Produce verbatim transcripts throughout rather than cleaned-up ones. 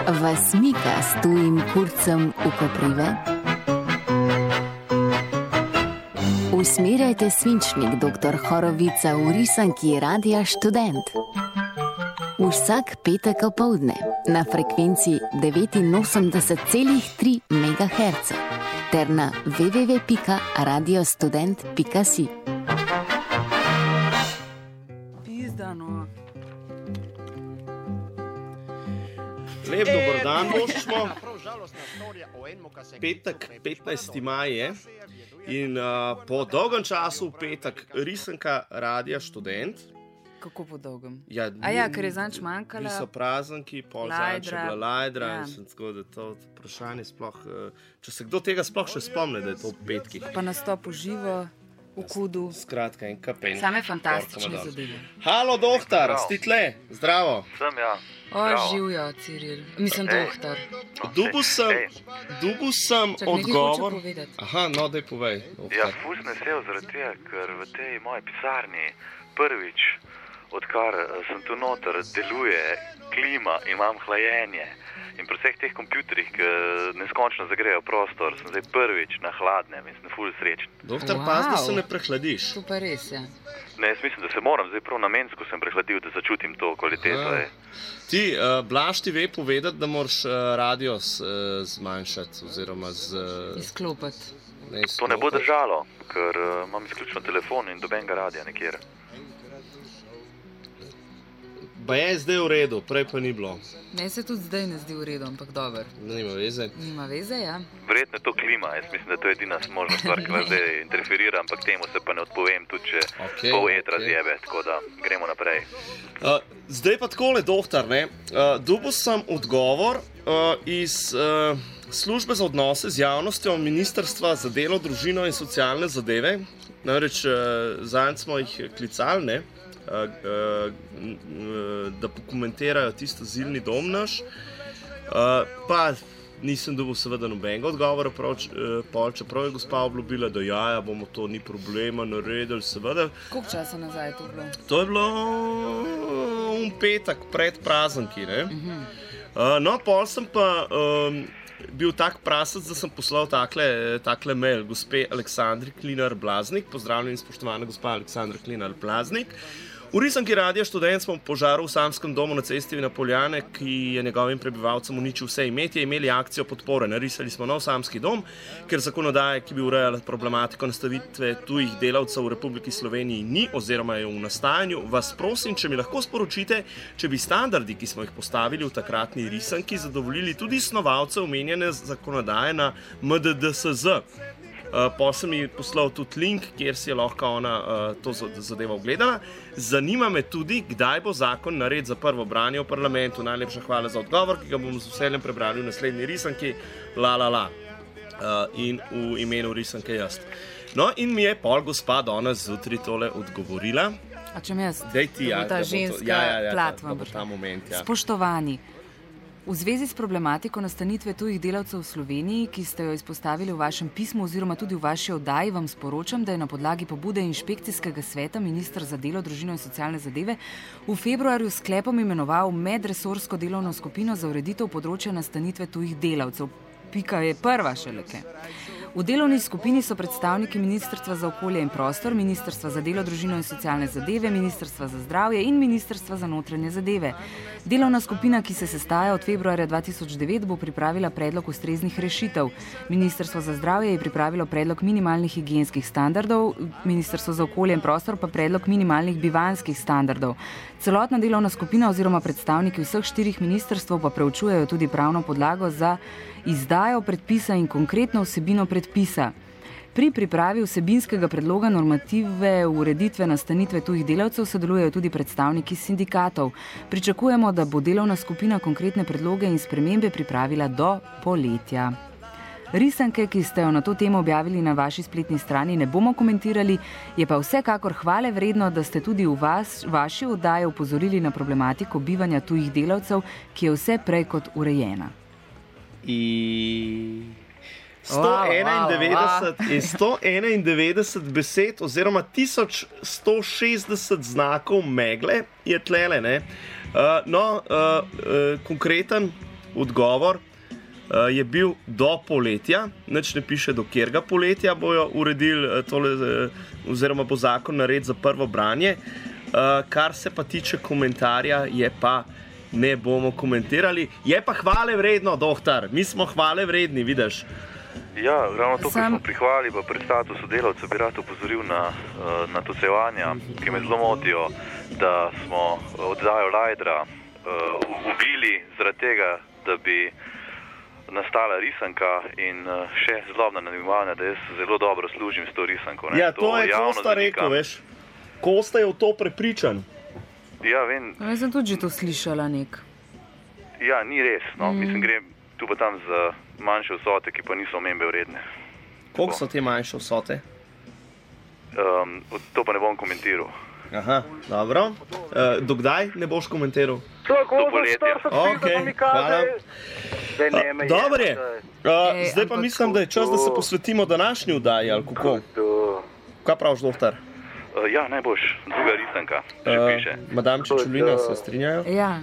Vas mika s tujim kurcem v koprive? Usmerjajte svinčnik doktor Horovica v risanki Radia Študent. Vsak petek opoldne na frekvenci devetinosemdeset celih tri megaherca ter na w w w pika radiostudent pika si. Pizdano. Lep dober dan, boščmo. Petek, petnajsti maj je in uh, po dolgem času petek risanka Radia Študent. Kako po dolgem? Ja, A ja, ker je zanč manjkala. Bili so prazniki, pol zanč je bila lajdra ja. In sem tako, da to vprašanje sploh, če se kdo tega sploh še spomne, da je to v petkih. Pa nastop v živo, v kudu. Skratka, en kapen. Same fantastične zadeve. Halo, doktor, sti tle, zdravo. Sem, ja. O, živijo, Ciril. Mislim, Ej. doktor. Dubu sem, dubu sem Čak, odgovor. nekaj hoče povedati. Aha, no, daj povej. Ja, ful sem vesel zaradi tega, ker v tej moji pisarni prvič, odkar sem tu noter, deluje klima, imam hlajenje. In pri vseh teh kompjuterjih, ki neskončno zagrejo prostor, sem zdaj prvič na hladnem in sem ful srečen. Doktor, Wow. paz, da se ne prehladiš. To pa res je. Ne, jaz mislim, da se moram, zdaj prav namensko sem prehladil, da začutim to kvaliteto. Aha. ej. Ti, uh, Blaž ti ve povedati, da moraš uh, radio s, uh, zmanjšati oziroma z... Uh, Izklopati. ne, To ne bo izklopiti. držalo, ker uh, imam izključno telefon in dobenega radia nekjer. Ba je zdaj v redu, prej pa ni bilo. Ne, se tudi zdaj ne zdi v redu, ampak dober. Nima veze. Nima veze, ja. Verjetno je to klima, jaz mislim, da to je edina možna stvar, ki vas zdaj interferira, ampak temu se pa ne odpovem, tudi če Okej, pol etra okej. zjebe, tako da gremo naprej. Uh, zdaj pa takole, doktor, ne. Uh, dobil sem odgovor uh, iz uh, službe za odnose z javnostjo Ministrstva za delo, družino in socialne zadeve. Namreč uh, zanj smo jih klicali, ne. Uh, uh, uh, da pokomentirajo tisto azilni dom naš, uh, pa nisem dobil seveda nobenega odgovora, prav, uh, pol, čeprav je gospa obljubila, da ja, ja, bomo to, ni problema, naredili, seveda. Koliko časa nazaj je to bilo? To je bilo un petek pred prazniki, ne? Uh, no, pol sem pa um, bil tak prasac, da sem poslal takle, takle mail gospe Aleksandri Klinar Blaznik, pozdravljeni spoštovana gospa Aleksandra Klinar Blaznik. V risanki Radia Študent smo požaru v samskem domu na cesti na Poljane, ki je njegovim prebivalcem uničil vse imetje, imeli akcijo podpore. Narisali smo nov samski dom, ker zakonodaje, ki bi urejala problematiko nastavitve tujih delavcev v Republiki Sloveniji ni oziroma je v nastajanju. Vas prosim, če mi lahko sporočite, če bi standardi, ki smo jih postavili v takratni risanki, zadovoljili tudi snovalce omenjene zakonodaje na M D D S Z. Uh, pa sem ji poslal tudi link, kjer si je lahko ona uh, to zadevo ogledala. Zanima me tudi, kdaj bo zakon nared za prvo branje v parlamentu. Najlepša hvala za odgovor, ki ga bomo z veseljem prebrali v naslednji risanki. La, la, la. Uh, in v imenu risanke jaz. No, in mi je pol gospa danes zjutraj tole odgovorila. A če mi jaz, Daj ti, da ja, bo ta da bo to- ženska ja, ja, ja, plat da vam bo bo ta moment, ja. Spoštovani, v zvezi s problematiko nastanitve tujih delavcev v Sloveniji, ki ste jo izpostavili v vašem pismu oziroma tudi v vaši oddaji, vam sporočam, da je na podlagi pobude inšpekcijskega sveta minister za delo, družino in socialne zadeve v februarju s sklepom imenoval medresorsko delovno skupino za ureditev področja nastanitve tujih delavcev. Pika je prva šeleke. V delovni skupini so predstavniki Ministrstva za okolje in prostor, Ministrstva za delo, družino in socialne zadeve, Ministrstva za zdravje in Ministrstva za notranje zadeve. Delovna skupina, ki se sestaja od februarja dva tisoč devet, bo pripravila predlog ustreznih rešitev. Ministrstvo za zdravje je pripravilo predlog minimalnih higienskih standardov, Ministrstvo za okolje in prostor pa predlog minimalnih bivanjskih standardov. Celotna delovna skupina oziroma predstavniki vseh štirih ministrstv pa preučujejo tudi pravno podlago za izdajo predpisa in konkretno vsebino predpisa. Pri pripravi vsebinskega predloga normative ureditve nastanitve tujih delavcev sodelujejo tudi predstavniki sindikatov. Pričakujemo, da bo delovna skupina konkretne predloge in spremembe pripravila do poletja. Risanke, ki ste jo na to temo objavili na vaši spletni strani, ne bomo komentirali, je pa vsekakor hvale vredno, da ste tudi v vas, vaši oddaji opozorili na problematiko bivanja tujih delavcev, ki je vse prej kot urejena. I... sto enaindevetdeset in sto enaindevetdeset besed oziroma tisoč sto šestdeset znakov megle je tlele, ne. Uh, no, uh, uh, konkreten odgovor uh, je bil do poletja, nič ne piše do kjerga poletja bojo uredili uh, tole, uh, oziroma bo zakon nared za prvo branje. Uh, kar se pa tiče komentarja, je pa ne bomo komentirali. Je pa hvale vredno, doktor, mi smo hvale vredni, vidiš. Ja, ravno to, Sam... ko smo prihvali v predstatu sodelavcev, bi rad upozoril na, na to cevanja, ki me zelo motijo, da smo oddajo Lajdra uh, ubili zaradi tega, da bi nastala risanka in uh, še zlobna nadimanja, da jaz zelo dobro služim s to risanko. Ne? Ja, to, to je Kosta rekel, veš. Kosta je v to prepričan. Ja, vem. Jaz sem tudi že to slišala nek. Ja, ni res, no. Mm. Mislim, gre tu pa tam za manjše vsote, ki pa niso omembe vredne. Koliko so te manjše vsote? Um, to pa ne bom komentiral. Aha, dobro. Uh, dokdaj ne boš komentiral? Do poletja. Ok, hvala. Uh, dobro je. Uh, Ej, zdaj pa mislim, da je čas, da se posvetimo današnji vdaji, ali kako? Kaj praviš, doktor? Uh, ja, najboljš. Druga risanka, že Uh, piše. Madam Čečulina, se strinjajo? Ja.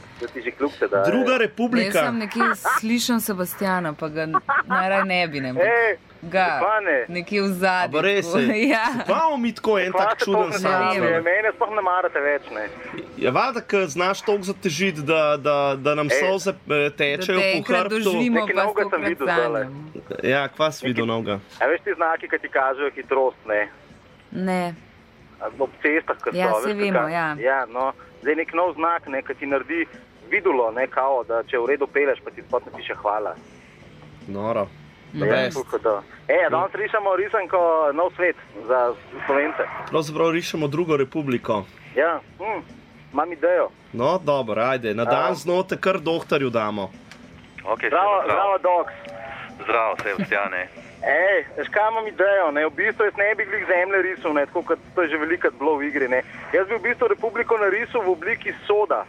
Druga Jaz republika. sem nekje slišam Sebastjana, pa ga najraj ne bi, ne. Ej, Ga, Stefane. nekje v zadnji. Pa res je. Ja. Vamo mi tako en tak čuden sam. Mene sploh ne marate več, ne. Je valjda, ker znaš toliko zatežiti, da, da, da nam solze eh, tečejo Da te po enkrat hrbtu. doživimo, Nekaj pa novega sem stokrat videl sanjam. Ja, kva si videl novega? A veš ti znaki, ki ti kažejo hitrost, ne? Ne. Ob cestah, ko so. Ja, veš, saj kaj- vemo, ja. Ja, no, zdaj nek nov znak, ne, ki ti naredi vidulo, ne, kao, da če v redu peleš, pa ti spod ne piše hvala. Noro. Ja, Best. tako to. E, danes rišemo risanko Nov svet za Slovence. Pravzaprav rišemo drugo republiko. Ja, hm, imam idejo. No, dobro, ajde, na dan znote kar doktorju damo. Okay, Zdravo, zdravo, zdravo, doks. zdravo, Sebastjane. Ej, veš kaj imam idejo, ne, v bistvu jaz ne bi glih zemlje risal, ne, tako kot to je že velikrat bilo v igri, ne. Jaz bi v bistvu republiko narisal v obliki soda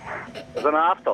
za nafto.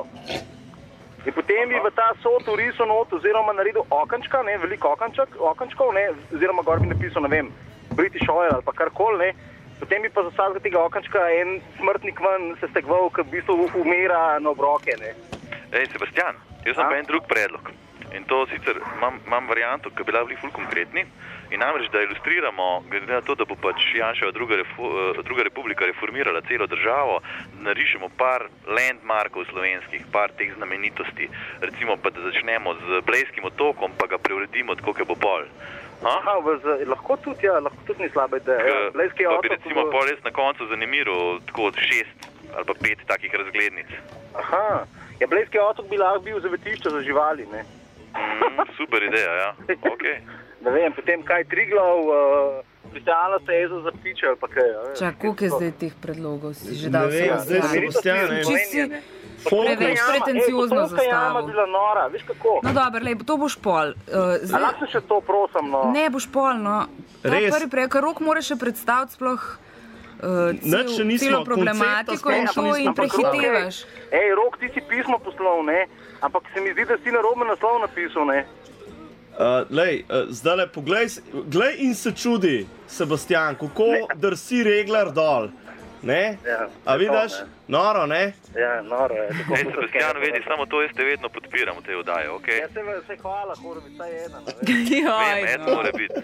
In potem bi v ta sod urisal not oziroma naredil okančka, ne, veliko okanček, okančkov, ne, oziroma gor bi napisal, ne vem, British Oil ali pa karkoli, ne. Potem bi pa za vsakega tega okančka en smrtnik ven se stegval, ki v bistvu umira na obroke, ne. Ej, Sebastian, jaz sem pa en drug predlog. In to sicer imam, imam varianto, ki bi bila bili ful konkretni. In namreč, da ilustriramo, glede na to, da bo pač Janševa druga, refu, druga republika reformirala celo državo, narišemo par landmarkov slovenskih, par teh znamenitosti. Recimo pa, da začnemo z Blejskim otokom, pa ga preuredimo tako, kot bo pol. Aha, z, lahko tudi, ja, lahko tudi ni slaba ideja. Ja. Blejski Pa otok. bi recimo v- pol res na koncu zanimiral tako šest ali pa pet takih razglednic. Aha, ja, Blejski otok bi lahko bil zavetišče za živali, ne. Mm, super ideja, ja. Okay. Ne vem, potem kaj Triglav, uh, specialna steza za ptiče ali pa kaj. a veš. Čak, koliko je zdaj teh predlogov? Si že Ne dal vem, zdaj Sebastian? Sebastian, ne. Čisto si Fokus. preveč Jama, pretenciozno ej, Potonska jama zastavil. bila nora, veš kako? No dobro, lej, to boš pol. Uh, A zdaj, lahko še to prosim, no. ne boš pol, no. To Res. prvi prej, ker Rok mora še predstaviti sploh uh, Nič še cel, nismo, celo problematiko koncepta in sploh to še in nismo poslali. prehitevaš. Ej, Rok, ti si pismo poslal, ne? Ampak se mi zdi, da si narobe naslov napisal, ne? Uh, lej, uh, zdaj le poglej, s- glej in se čudi, Sebastian, kako drsi reglar dol. Ne? Ja, A to, vidiš? ne. Noro, ne? Ja, noro je. Tako Ej, kot Sebastian, skeno, vedi, ne. samo to jaz te vedno podpiram v tej oddaji, okej? Ja, se, se hvala, Horovic, saj je ena, ne vem. Vem, Joj, et no. mora biti.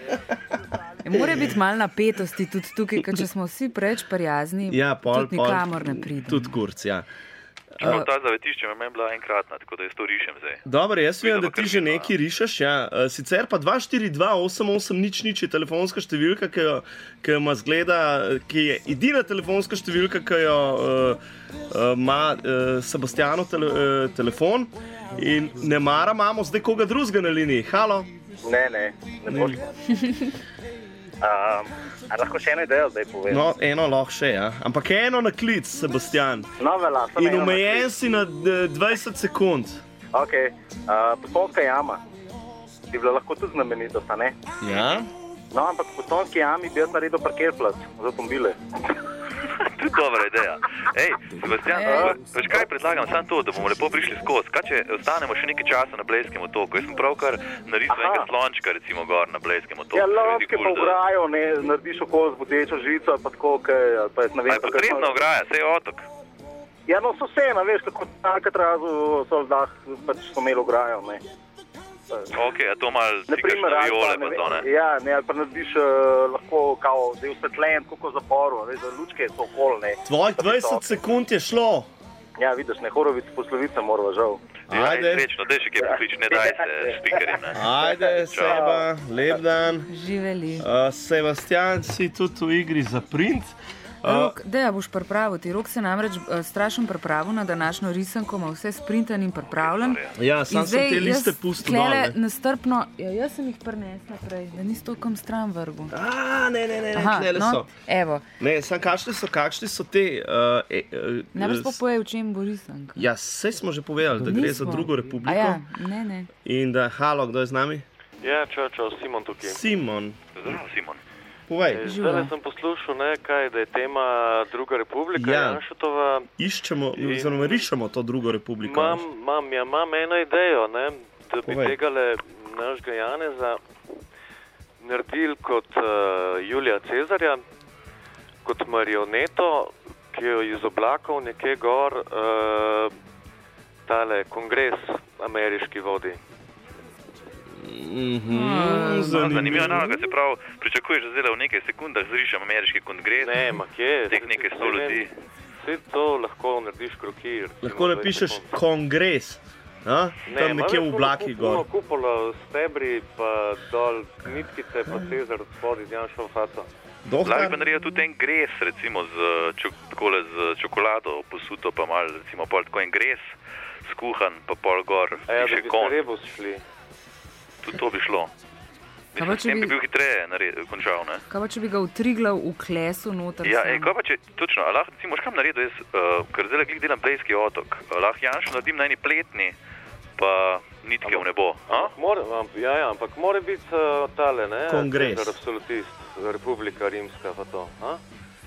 Mora biti malo napetosti tudi tukaj, ker če smo vsi preveč prijazni, Ja, pol, tudi pol. nikamor ne pridemo. Tudi kurc, ja. Čeprav ta zavetišče je meni bila enkratna, tako da jaz to rišem zdaj. Dobro, jaz vem, da Vidimo, ti kar že vidimo, nekaj rišeš, ja. Uh, sicer pa dva štiri dva osem osem nič nič je telefonska številka, ki jo ki jo ima zgleda, ki je edina telefonska številka, ki jo uh, uh, ima uh, Sebastianov tele, uh, telefon. In ne mara imamo zdaj koga drugega na liniji. Halo? Ne, ne, ne boš. Um, a lahko še eno idejo zdaj povem? No, eno lahko še, ja. Ampak eno na klic, Sebastian. No, vela, sem In eno omejen si na eh, dvajset sekund. Ok, uh, Potonska jama. Bi bila lahko tudi znamenitost, a ne? Ja? No, ampak v Potonski jami bi jaz naredil parkirplac za avtomobile. Tudi dobra ideja. Ej, Sebastian, Ej. veš kaj predlagam? Samo to, da bomo lepo prišli skozi. Kaj če ostanemo še nekaj časa na Blejskem otoku? Jaz sem pravkar narisal Aha. enega slončka, recimo, gor na Blejskem otoku. Ja, Se mi zdi lovke kul, pa da- ograjo, ne, narediš okolo z bodečo žico, pa tako, kaj, pa jaz ne A vem. je potrebna ograja, sej je otok. Ja, no so vse, veš, kako na Alcatrazu so vzdah, pač so imeli ograjo, ne. Ok, a to malo cikaš na viole pa to, ne? Ja, ne, ali pa narediš uh, lahko kao, da je osvetljen, kako v zaporu, veš, da lučke so okol, ne. Tvojih dvajset sekund je šlo. Ja, vidiš, ne, Horovic poslovica morava, žal. Ajde. Srečno, daj še kaj poklič, ne daj se spikerjem, ne. Ajde, Seba, lep dan. Živeli. Uh, Sebastian, si tudi v igri za print. Rok, deja boš pripravil, ti Rok se namreč uh, strašno pripravil na današnjo risanko, ima vse sprintan in pripravljen. Ja, sam sem te liste pustil dol. Klele nestrpno, ja, jaz sem jih prinesla prej, da nisi tokom stran vrgu. A, ne, ne, ne, Aha, klele no, so. Evo. Ne, sam kakšni so, kakšni so te... Uh, e, uh, Najbrž pa povej, v čem bo risanka. Ja, sej smo že povedali, da gre za drugo republiko. A ja, ne, ne. In da, halo, kdo je z nami? Ja, čau, čau, Simon tukaj. Simon. Zdravo, Simon. Povej. Zdaj sem poslušal, ne, kaj, da je tema druga republika, Ja. Janšutova. Iščemo, In- oziroma rišemo to drugo republiko. Imam, imam, ja, imam eno idejo, ne, da bi Povej. tegale našega Janeza naredili kot uh, Julija Cezarja, kot marioneto, ki jo iz oblakov nekje gor uh, tale kongres ameriški vodi. Mhm, Zanimiva naloga, se pravi, pričakuješ, da zdaj v nekaj sekundah zrišem ameriški kongres, Ne, ma kje? teh nekaj sto ljudi. Vse to lahko narediš kroki. recimo Lahko dvajset napišeš sekund. kongres. A? Tam nekje v oblakih gor. Kupola, stebri, pa dol nitkice, pa Cezar od spod iz Janšova faca. Lahko bi Dohtar? naredil tudi en gres, recimo z, čok, takole z čokolado posuto, pa malo, recimo pol tako en gres, skuhan, pa pol gor, A ja, da piše bi kon, se rebus šli. tudi to bi šlo. Kaj pa, Mislim, če s tem bi bi- bil hitreje nared, končal, ne? Kaj pa, če bi ga utriglav v klesu noter? Ja, sam? ej, kaj pa če, točno, a lahko, recimo, škam naredil jaz, uh, ker zdaj glih delam Blejski otok, uh, lahko Janšo naredim na eni pletni, pa nitke v nebo, a? More, am- ja, ja, ampak mora biti uh, tale, ne? Kongres. Cezar absolutist, Republika Rimska, pa to, a?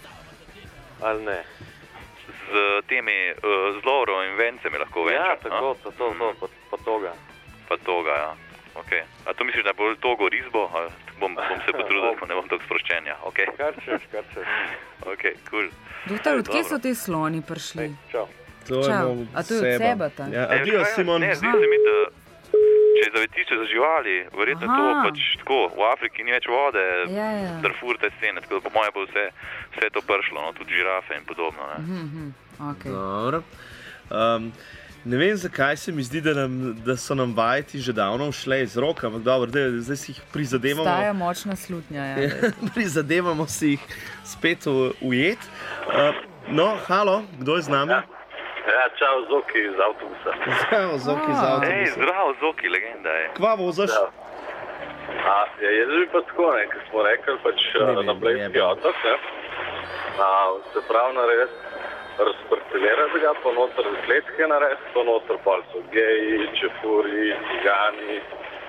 Ali ne? Z temi uh, z Lovro in vencemi lahko venčam, Ja, tako, pa to, to, pa, pa toga. pa toga, ja. Okay. A to misliš, da bo togo risbo? A, bom, bom se potrudil, da ne bom tako sproščen, ja. Ok, Kar češ, kar češ. ok, cool. Doktor, odkje Dobro. so te sloni prišli? Ej, čau. To Čau. bom A to je od Seba. Sebata? Ja, Ej, adijo, veš kaj, Simon. Ne, zdi se mi, da če je zavetišče za živali, verjetno je to Aha. pač tako, v Afriki ni več vode, Ja, ja. Darfur te scene, tako da po moje bo vse, vse to prišlo, no, tudi žirafe in podobno, ne. Mhm, okay. Dobro. Um, ne vem, zakaj se mi zdi, da, nam, da so nam vajeti že davno všle iz roka, ampak dobro, da, zdaj si jih prizadevamo. Staja močna slutnja, ja. Prizadevamo si jih spet u- ujet. Uh, no, halo, kdo je z nami? Ja, čau, Zoki iz avtobusa. Zdravo, Zoki z A. Ej, avtobusa. zdravo, Zoki, legenda je. Kva vozaš? A, ja, jaz bi pa tako, ne, ker smo rekli, pač Ne ne, vem, na Blejski jebe. otok, ne, a, se pravi narediti, razparcelirati ga, pa noter kletke narediti, pa noter pol so geji, čefuri, cigani.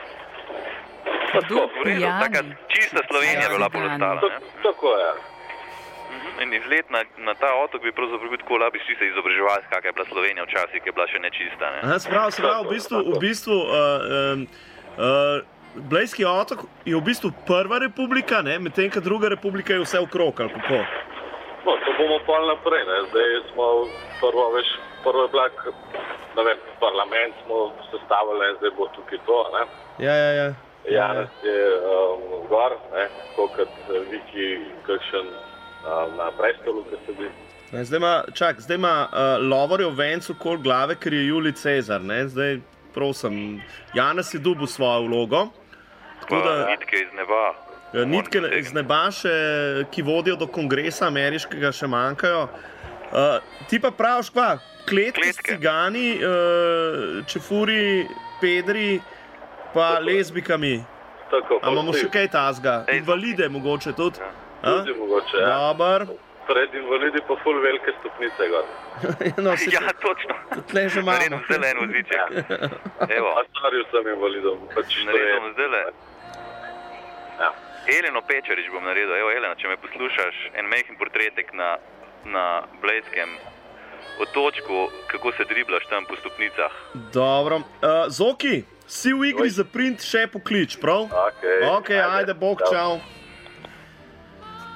Kdo V redu, taka pijani? čista Slovenija bi bila Cigani. polostala, To, ne. tako je. Mhm, In izlet na, na ta otok bi pravzaprav bil tako, da bi šli se izobraževati, kakšna je bila Slovenija včasih, ki je bila še nečista, ne. Aha, sprav, sprav, v bistvu, v bistvu uh, um, uh, Blejski otok je v bistvu prva republika, ne, medtem ko druga republika je vse okrog, ali kako? No, to bomo pol naprej, ne, zdaj smo prvo, veš, prvo je blak, ne vem, parlament smo sestavili, zdaj bo tukaj to, ne. Ja, ja, ja. Janez je um, gor, ne, tako kot eh, Viki, kakšen um, na prestolu, ki sedi. Ne, zdaj ima, čak, zdaj ima uh, Lovorjev venc okoli glave, ker je Julij Cezar, ne, zdaj prosim, Janez je dobil svojo vlogo, tako Pa da nitke iz neba. eh, nitke iz neba še, ki vodijo do kongresa ameriškega, še manjkajo. Uh, ti pa praviš, kva, kletke, s Kletke. cigani, uh, čefuri, pedri, pa lezbikami. Tako, A imamo še kaj tazga? Ej, Invalide mogoče tudi? A? Tudi mogoče, ja. Dobar. Pred invalidi pa ful velike stopnice gor. No, se Ja, točno. tle že Naredim imamo. zdaj en voziček. Evo, A starju sem invalidom, pač to je. naredim zdaj. Ja. Eleno Pečarič bom naredil. Evo, Elena, če me poslušaš, en majhen portretek na, na Blejskem otočku, kako se driblaš tam po stopnicah. Dobro. Uh, Zoki, si v igri za print še poklič, prav? Okej. Ok, ajde, bok, čau.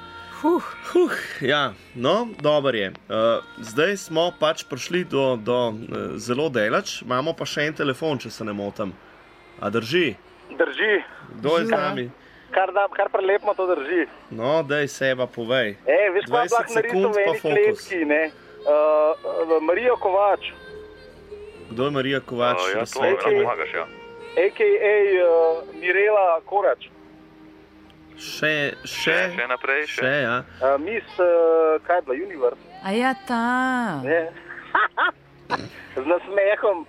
Huh. Huh, ja, no, dobro je. Uh, zdaj smo pač prišli do, do uh, zelo delač, imamo pa še en telefon, če se ne motim. A drži? Drži. Kdo je z nami? Kar, da, kar prelepno to drži. No, daj seba povej. E, veš, pa dvajset lahko narisal sekund v pa eni fokus. kletki, ne? Uh, Marija Kovač, Kdo je Marija Kovač? Uh, ja, na to svetu? lahko pomagaš, ja. a k a. Uh, Mirela Korač. Še, še, Še, še naprej, še. še, ja. Uh, Miss, uh, kaj je bila, Universe? A ja, ta. Ne? Z nasmehom.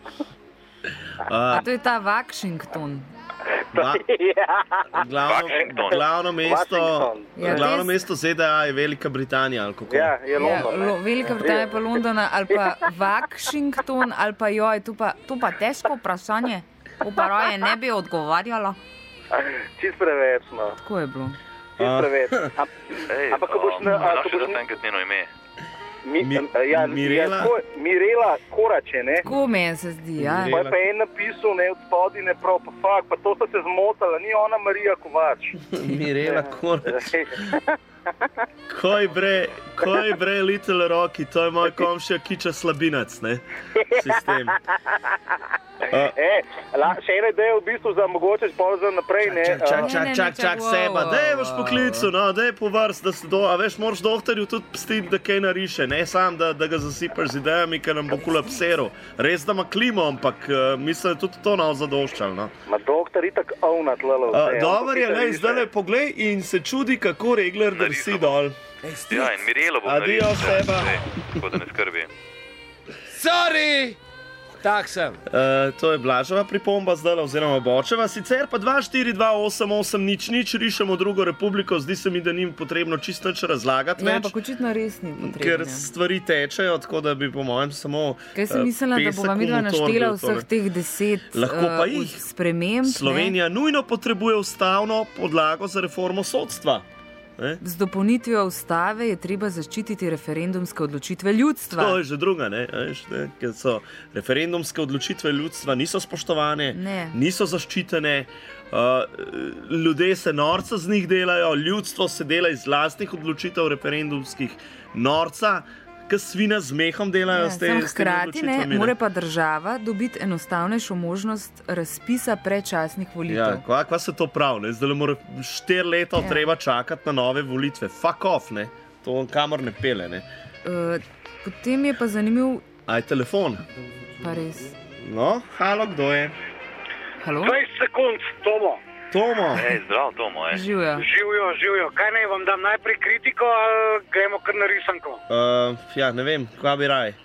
Uh, To je ta Washington. ba, Ja. glavno, Washington. glavno mesto, Washington. Ja, glavno res- mesto Z D A je Velika Britanija, ali kako? Ja, je Ja, London. ne? Lo, Velika Britanija pa Londona ali pa Washington ali pa joj, tu pa, tu pa težko vprašanje. Uparoje ne bi odgovarjala. Čist preveč, no. Tako je bilo. Čist A. preveč. Am- Ej, Ampak ko boš um, na- a, znaš ko še boš da na- enkrat njeno ime? Mi, Mi- ja, Mirela? Ja, tako, Mirela Korač je, ne? Tako meni se zdi, ja. Mirela. Pa je pa en napisal, ne, od spodaj, ne prav, pa fakt, pa to sta se zmotala, ni ona Marija Kovač. Mirela Korač. Koj bre, koj bre, Little Rocky, to je moj komšija Kiča Slabinac, ne? Sistem. Uh, E, la, še ena ideja v bistvu za mogoče pol za naprej, ne? Čak, čak, Uh, Ne, čak, ne, ne, čak, čak, čak, wow, seba, wow, daj boš wow, poklicu, no, daj po vrst, da se do, a veš, moraš doktorju tudi pustiti, da kaj nariše, ne sam, da, da ga zasipaš z idejami, ker nam bo kolapsiral. Res, da ima klimo, ampak uh, mislim, da je tudi to nam zadoščal, no. Ma doktor itak ovnat, lalo. Uh, Dobar je, lej, zdaj le poglej in se čudi, kako regler drsi dol. Ja, in Mirelo bom Adijo, narisal, Seba. zdaj, tako da ne skrbi. Sorry! Tak sem. Uh, to je Blaževa pripomba zdaj, oziroma Bočeva. Sicer pa dva štiri dva osem osem nič nič rišemo drugo republiko, zdi se mi, da ni potrebno čisto nič razlagati Ja, več. ampak očitno res ni Ker potrebno. stvari tečejo, tako da bi po mojem samo. Kaj sem eh, mislila, da pesek bova v midva motor naštela bil vseh tole. teh deset Lahko pa eh, jih. sprememb? ne? Slovenija nujno potrebuje ustavno podlago za reformo sodstva. Ne? Z dopolnitvijo ustave je treba zaščititi referendumske odločitve ljudstva. To je že druga, ne? Veš, ne? Ker so referendumske odločitve ljudstva niso spoštovane, Ne. niso zaščitene, uh, ljudje se norca z njih delajo, ljudstvo se dela iz lastnih odločitev referendumskih norca, ki svina z mehom delajo Ja, s te, sam s temi hkrati ne, odločitvami, more pa država dobiti enostavnejšo možnost razpisa predčasnih Ja, volitev. kva, kva se to pravi, zdaj le mora štiri leta Ja. treba čakati na nove volitve. Fuck off, ne? To kamor ne pele, ne? Uh, potem je pa zanimiv, Aj telefon. pa res. No, halo, kdo je? Halo? dvajset sekund, Tomo. Tomo. Ej, zdrav, Tomo, ej. Živijo. Živijo, živijo. Kaj naj vam dam najprej kritiko ali gremo kar na risanko? Uh, ja, ne vem, kva bi raj.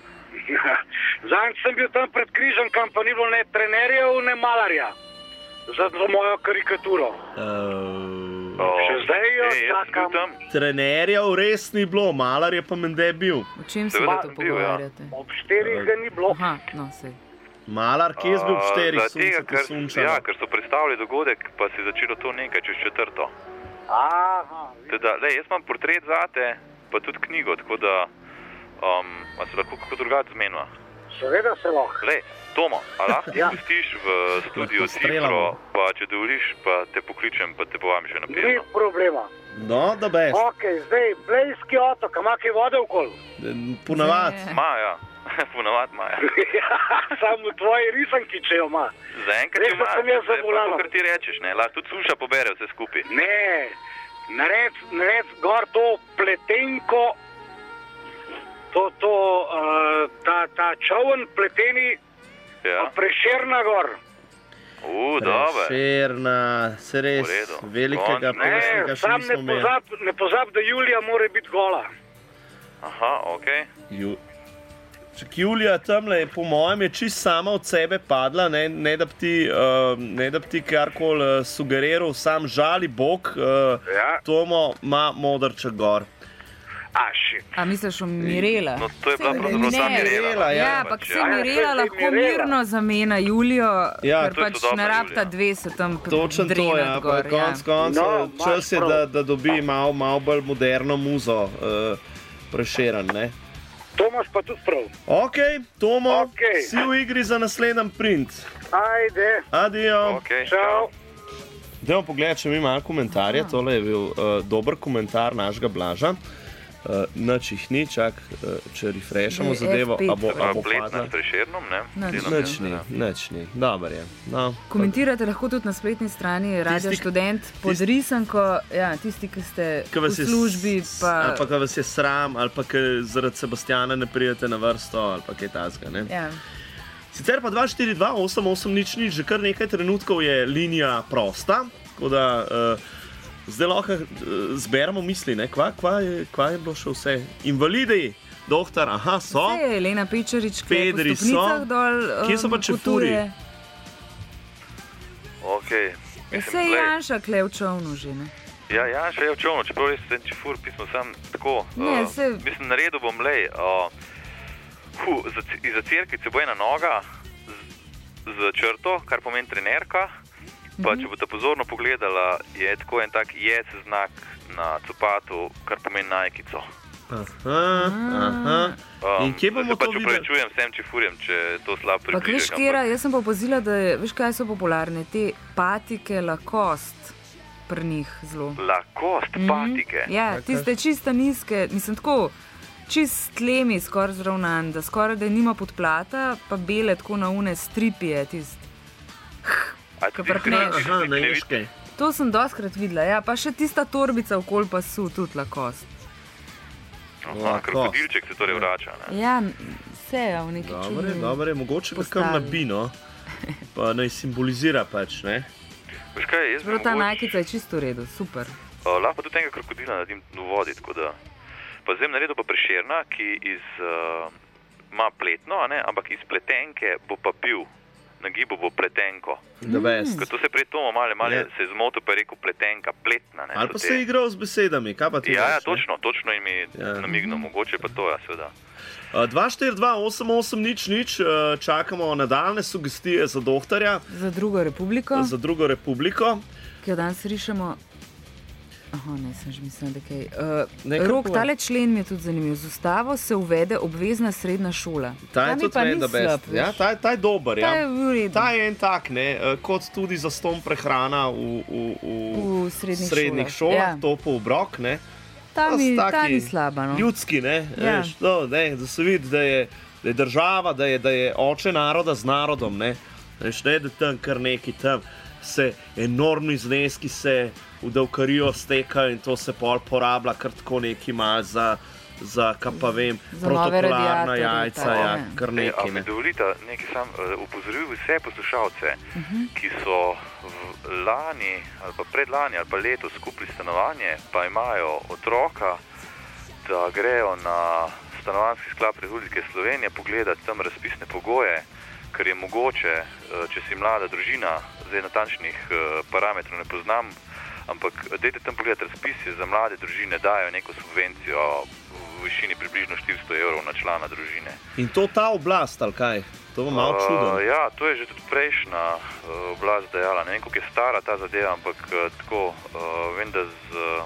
Zanj sem bil tam pred križankam, pa ni bilo ne trenerjev, ne malarja. Za to mojo karikaturo. Uh, O, Še zdaj jo ej, jaz sem bil čakam. tam. trenerjev res ni bilo, malar je pa mende bil. O čem se Seveda to sem bil, ja. pogovarjate? Ob štirih ga ni bilo. Aha, no, sej. Malar, kje je bil v šterih, A, zaradi sunce tega, ti ker- sunčalo. Ja, ker so predstavili dogodek, pa si začelo to nekaj čez četrto. Aha, Teda, lej, jaz imam portret zate, pa tudi knjigo, tako da um, a se lahko kako drugače zmenila. seveda se lahko. Lej, Tomo, a lahko Ja. pustiš v studiu Lahko strelamo. cifro, pa če dovoliš, pa te pokličem, pa te povabim še na Ni pesem. problema. No, da best. Ok, zdaj, Blejski otok, ima kaj vode okol? Ponavad. Ne. Ma, ja, ponavad ma, ja. Samo tvoji risanki, če jo ima. Zaenkrat Res jo pa imaš, sem jaz zdaj za pa volanom. to, kar ti rečeš, ne, lahko tudi suša pobere vse skupaj. Ne, nared, nared gor to pletenko, to, to, uh, ta, ta čovn pleteni, Ja, pa Prešerna gor. u, dober. Prešerna, se res, V redu. velikega Končno. pesnika Ne, še sam ne nismo imeli. pozab, ne pozab, da Julija mora biti gola. Aha, okej. Ju... Čak, Julija tamle je po mojem je čist sama od sebe padla, ne, ne da bi ti, uh, ne da bi ti karkoli uh, sugeriral, sam žali Bog, uh, Ja. Tomo ima modrček gor. A, še. A misliš o Mirela? No, to je bila Saj pravzaprav ta ne. Mirela. Ja, Ja, pač, ampak se ja. Mirela Ja, lahko Mirela. mirno zamena Julijo, Ja, ker to je pač sodobna ne rabta Julija. dve se tam Točno to, ja, drenat pa gor. konc Ja. koncev No, čas je, imaš da, prav. da dobi malo mal bolj moderno muzo uh, Prešeren, ne? To imaš pa tudi prav. Ok, Tomo, Okej. si v igri za naslednji print. Ajde, Adijo. Okej, čau. Dajmo pogledati, če mi malo komentarje. Tole je bil uh, dober komentar našega Blaža. Uh, Nič jih ni, čak, uh, če refreshamo zadevo, a bo, a bo padla. S Prešernom, ne? Nič ni, nič ni. Dobar je. No, komentirate lahko tudi na spletni strani Radio Študent pod tisti, risanko, ja, tisti, ki ste v službi. Pa... Ali pa, ki vas je sram, ali pa, ki zaradi Sebastiana ne pridete na vrsto, ali pa kaj tazga, ne? Ja. Sicer pa dva štiri dva osem osem nič nič, že kar nekaj trenutkov je linija prosta, tako da uh, zdaj lahko uh, zberemo misli, ne, kva, kva, je, kva je bilo še vse. Invalidi, doktor, aha, so. Vse je Elena Pečarič, ki je po Pedri so. stopnicah dol um, Kje so pa čefuri? Okay. Vse je Janša kle v čovnu že, ne? Ja, Janša je v čovnu, čeprav res ten čefur pismo sam tako. Ne, uh, se... Mislim, naredil bom lej. Uh, hu, za, iza cerkvice bo ena noga z, z črto, kar pomeni trenerka. Pa, če boste pozorno pogledala, je tako en tak jec znak na copatu, kar pomeni najkico. Aha, aha. Um, In kje bomo pa to videli? Se pa čupravičujem vsem čefurjem, če to slab Pa približek. veš, Kera, jaz sem pa opazila, da je, veš, kaj so popularne, te patike Lacoste pri njih zelo. Lacoste patike? Mm, ja, tiste čiste nizke, mislim tako, čist tlemi skoraj zravnan, da skoraj da nima podplata, pa bele tako na une stripije, tist. Ko prhneš. Aha, ne veš kaj. To sem dostkrat videla, ja, pa še tista torbica okoli pasu, tudi Lacoste. Aha, krokodilček se torej vrača, ne? Ja, vse je v neki čudi. Dobre, dobre, mogoče pa kam nabino, pa naj simbolizira pač, ne? Veš kaj, jaz bi Prav ta mogoč... najkica je čisto v redu, super. Uh, lahko tudi tega krokodila naredim v vodi, tako da... Pa zdaj naredil pa Prešerna, ki iz... Uh, ima pletno, a ne, ampak iz pletenke bo pa pil. Na gibu bo pletenko. The best. Ko to se prej Tomo male, male Yeah. se je zmotil, pa je rekel pletenka, pletna, ne. Ali pa so se te- je igral z besedami, kaj pa ti Ja, ja, veš, ne? točno, točno jim je Ja. namignil, mogoče pa to, ja, seveda. Uh, dva štiri dva osem osem nič nič, uh, čakamo nadaljne sugestije za doktorja, Za drugo republiko, za drugo republiko. ki jo danes rišemo. Aha, ne, sem že mislila, da kaj. Ne, Uh, kar Rok, povej. tale člen mi je tudi zanimiv. Z ustavo se uvede obvezna srednja šola. Ta je mi tudi pa meni ni da best. slab, veš. Ja, ta, ta je dober, Ta ja. je v redu. Ta je en tak, ne, uh, kot tudi za ston prehrana v, v, v, V srednjih srednjih šolah, šolah, ja. to po obrok, ne. Ta, To mi, so ta taki ni slaba, no. Ljudski, ne, Ja. veš, to, ne, da se vidi, da je, da je država, da je, da je oče naroda z narodom, ne. Veš, ne, da tam kar neki tam se enormni zneski se v davkarijo stekajo in to se pol porablja kar tako neki malo za, za kaj pa vem, Za nove protokolarna radiatorje, jajca, tako, ja, ne. kar Ej, neki, a mi ne. dovolite nekaj sam uh, upozoril vse poslušalce, Mhm. ki so v lani ali pa predlani ali pa letos skupili stanovanje, pa imajo otroka, da grejo na stanovanjski sklad Republike Slovenije pogledati tam razpisne pogoje, ker je mogoče, uh, če si mlada družina, zdaj natančnih uh, parametrov ne poznam, ampak dajte tam pogledati razpise za mlade družine, dajo neko subvencijo v višini približno štiristo evrov na člana družine. In to ta oblast, ali kaj? To bo malo Uh, čudno. ja, to je že tudi prejšnja uh, oblast dejala. Ne vem, koliko je stara ta zadeva, ampak uh, tako, uh, vem, da z uh,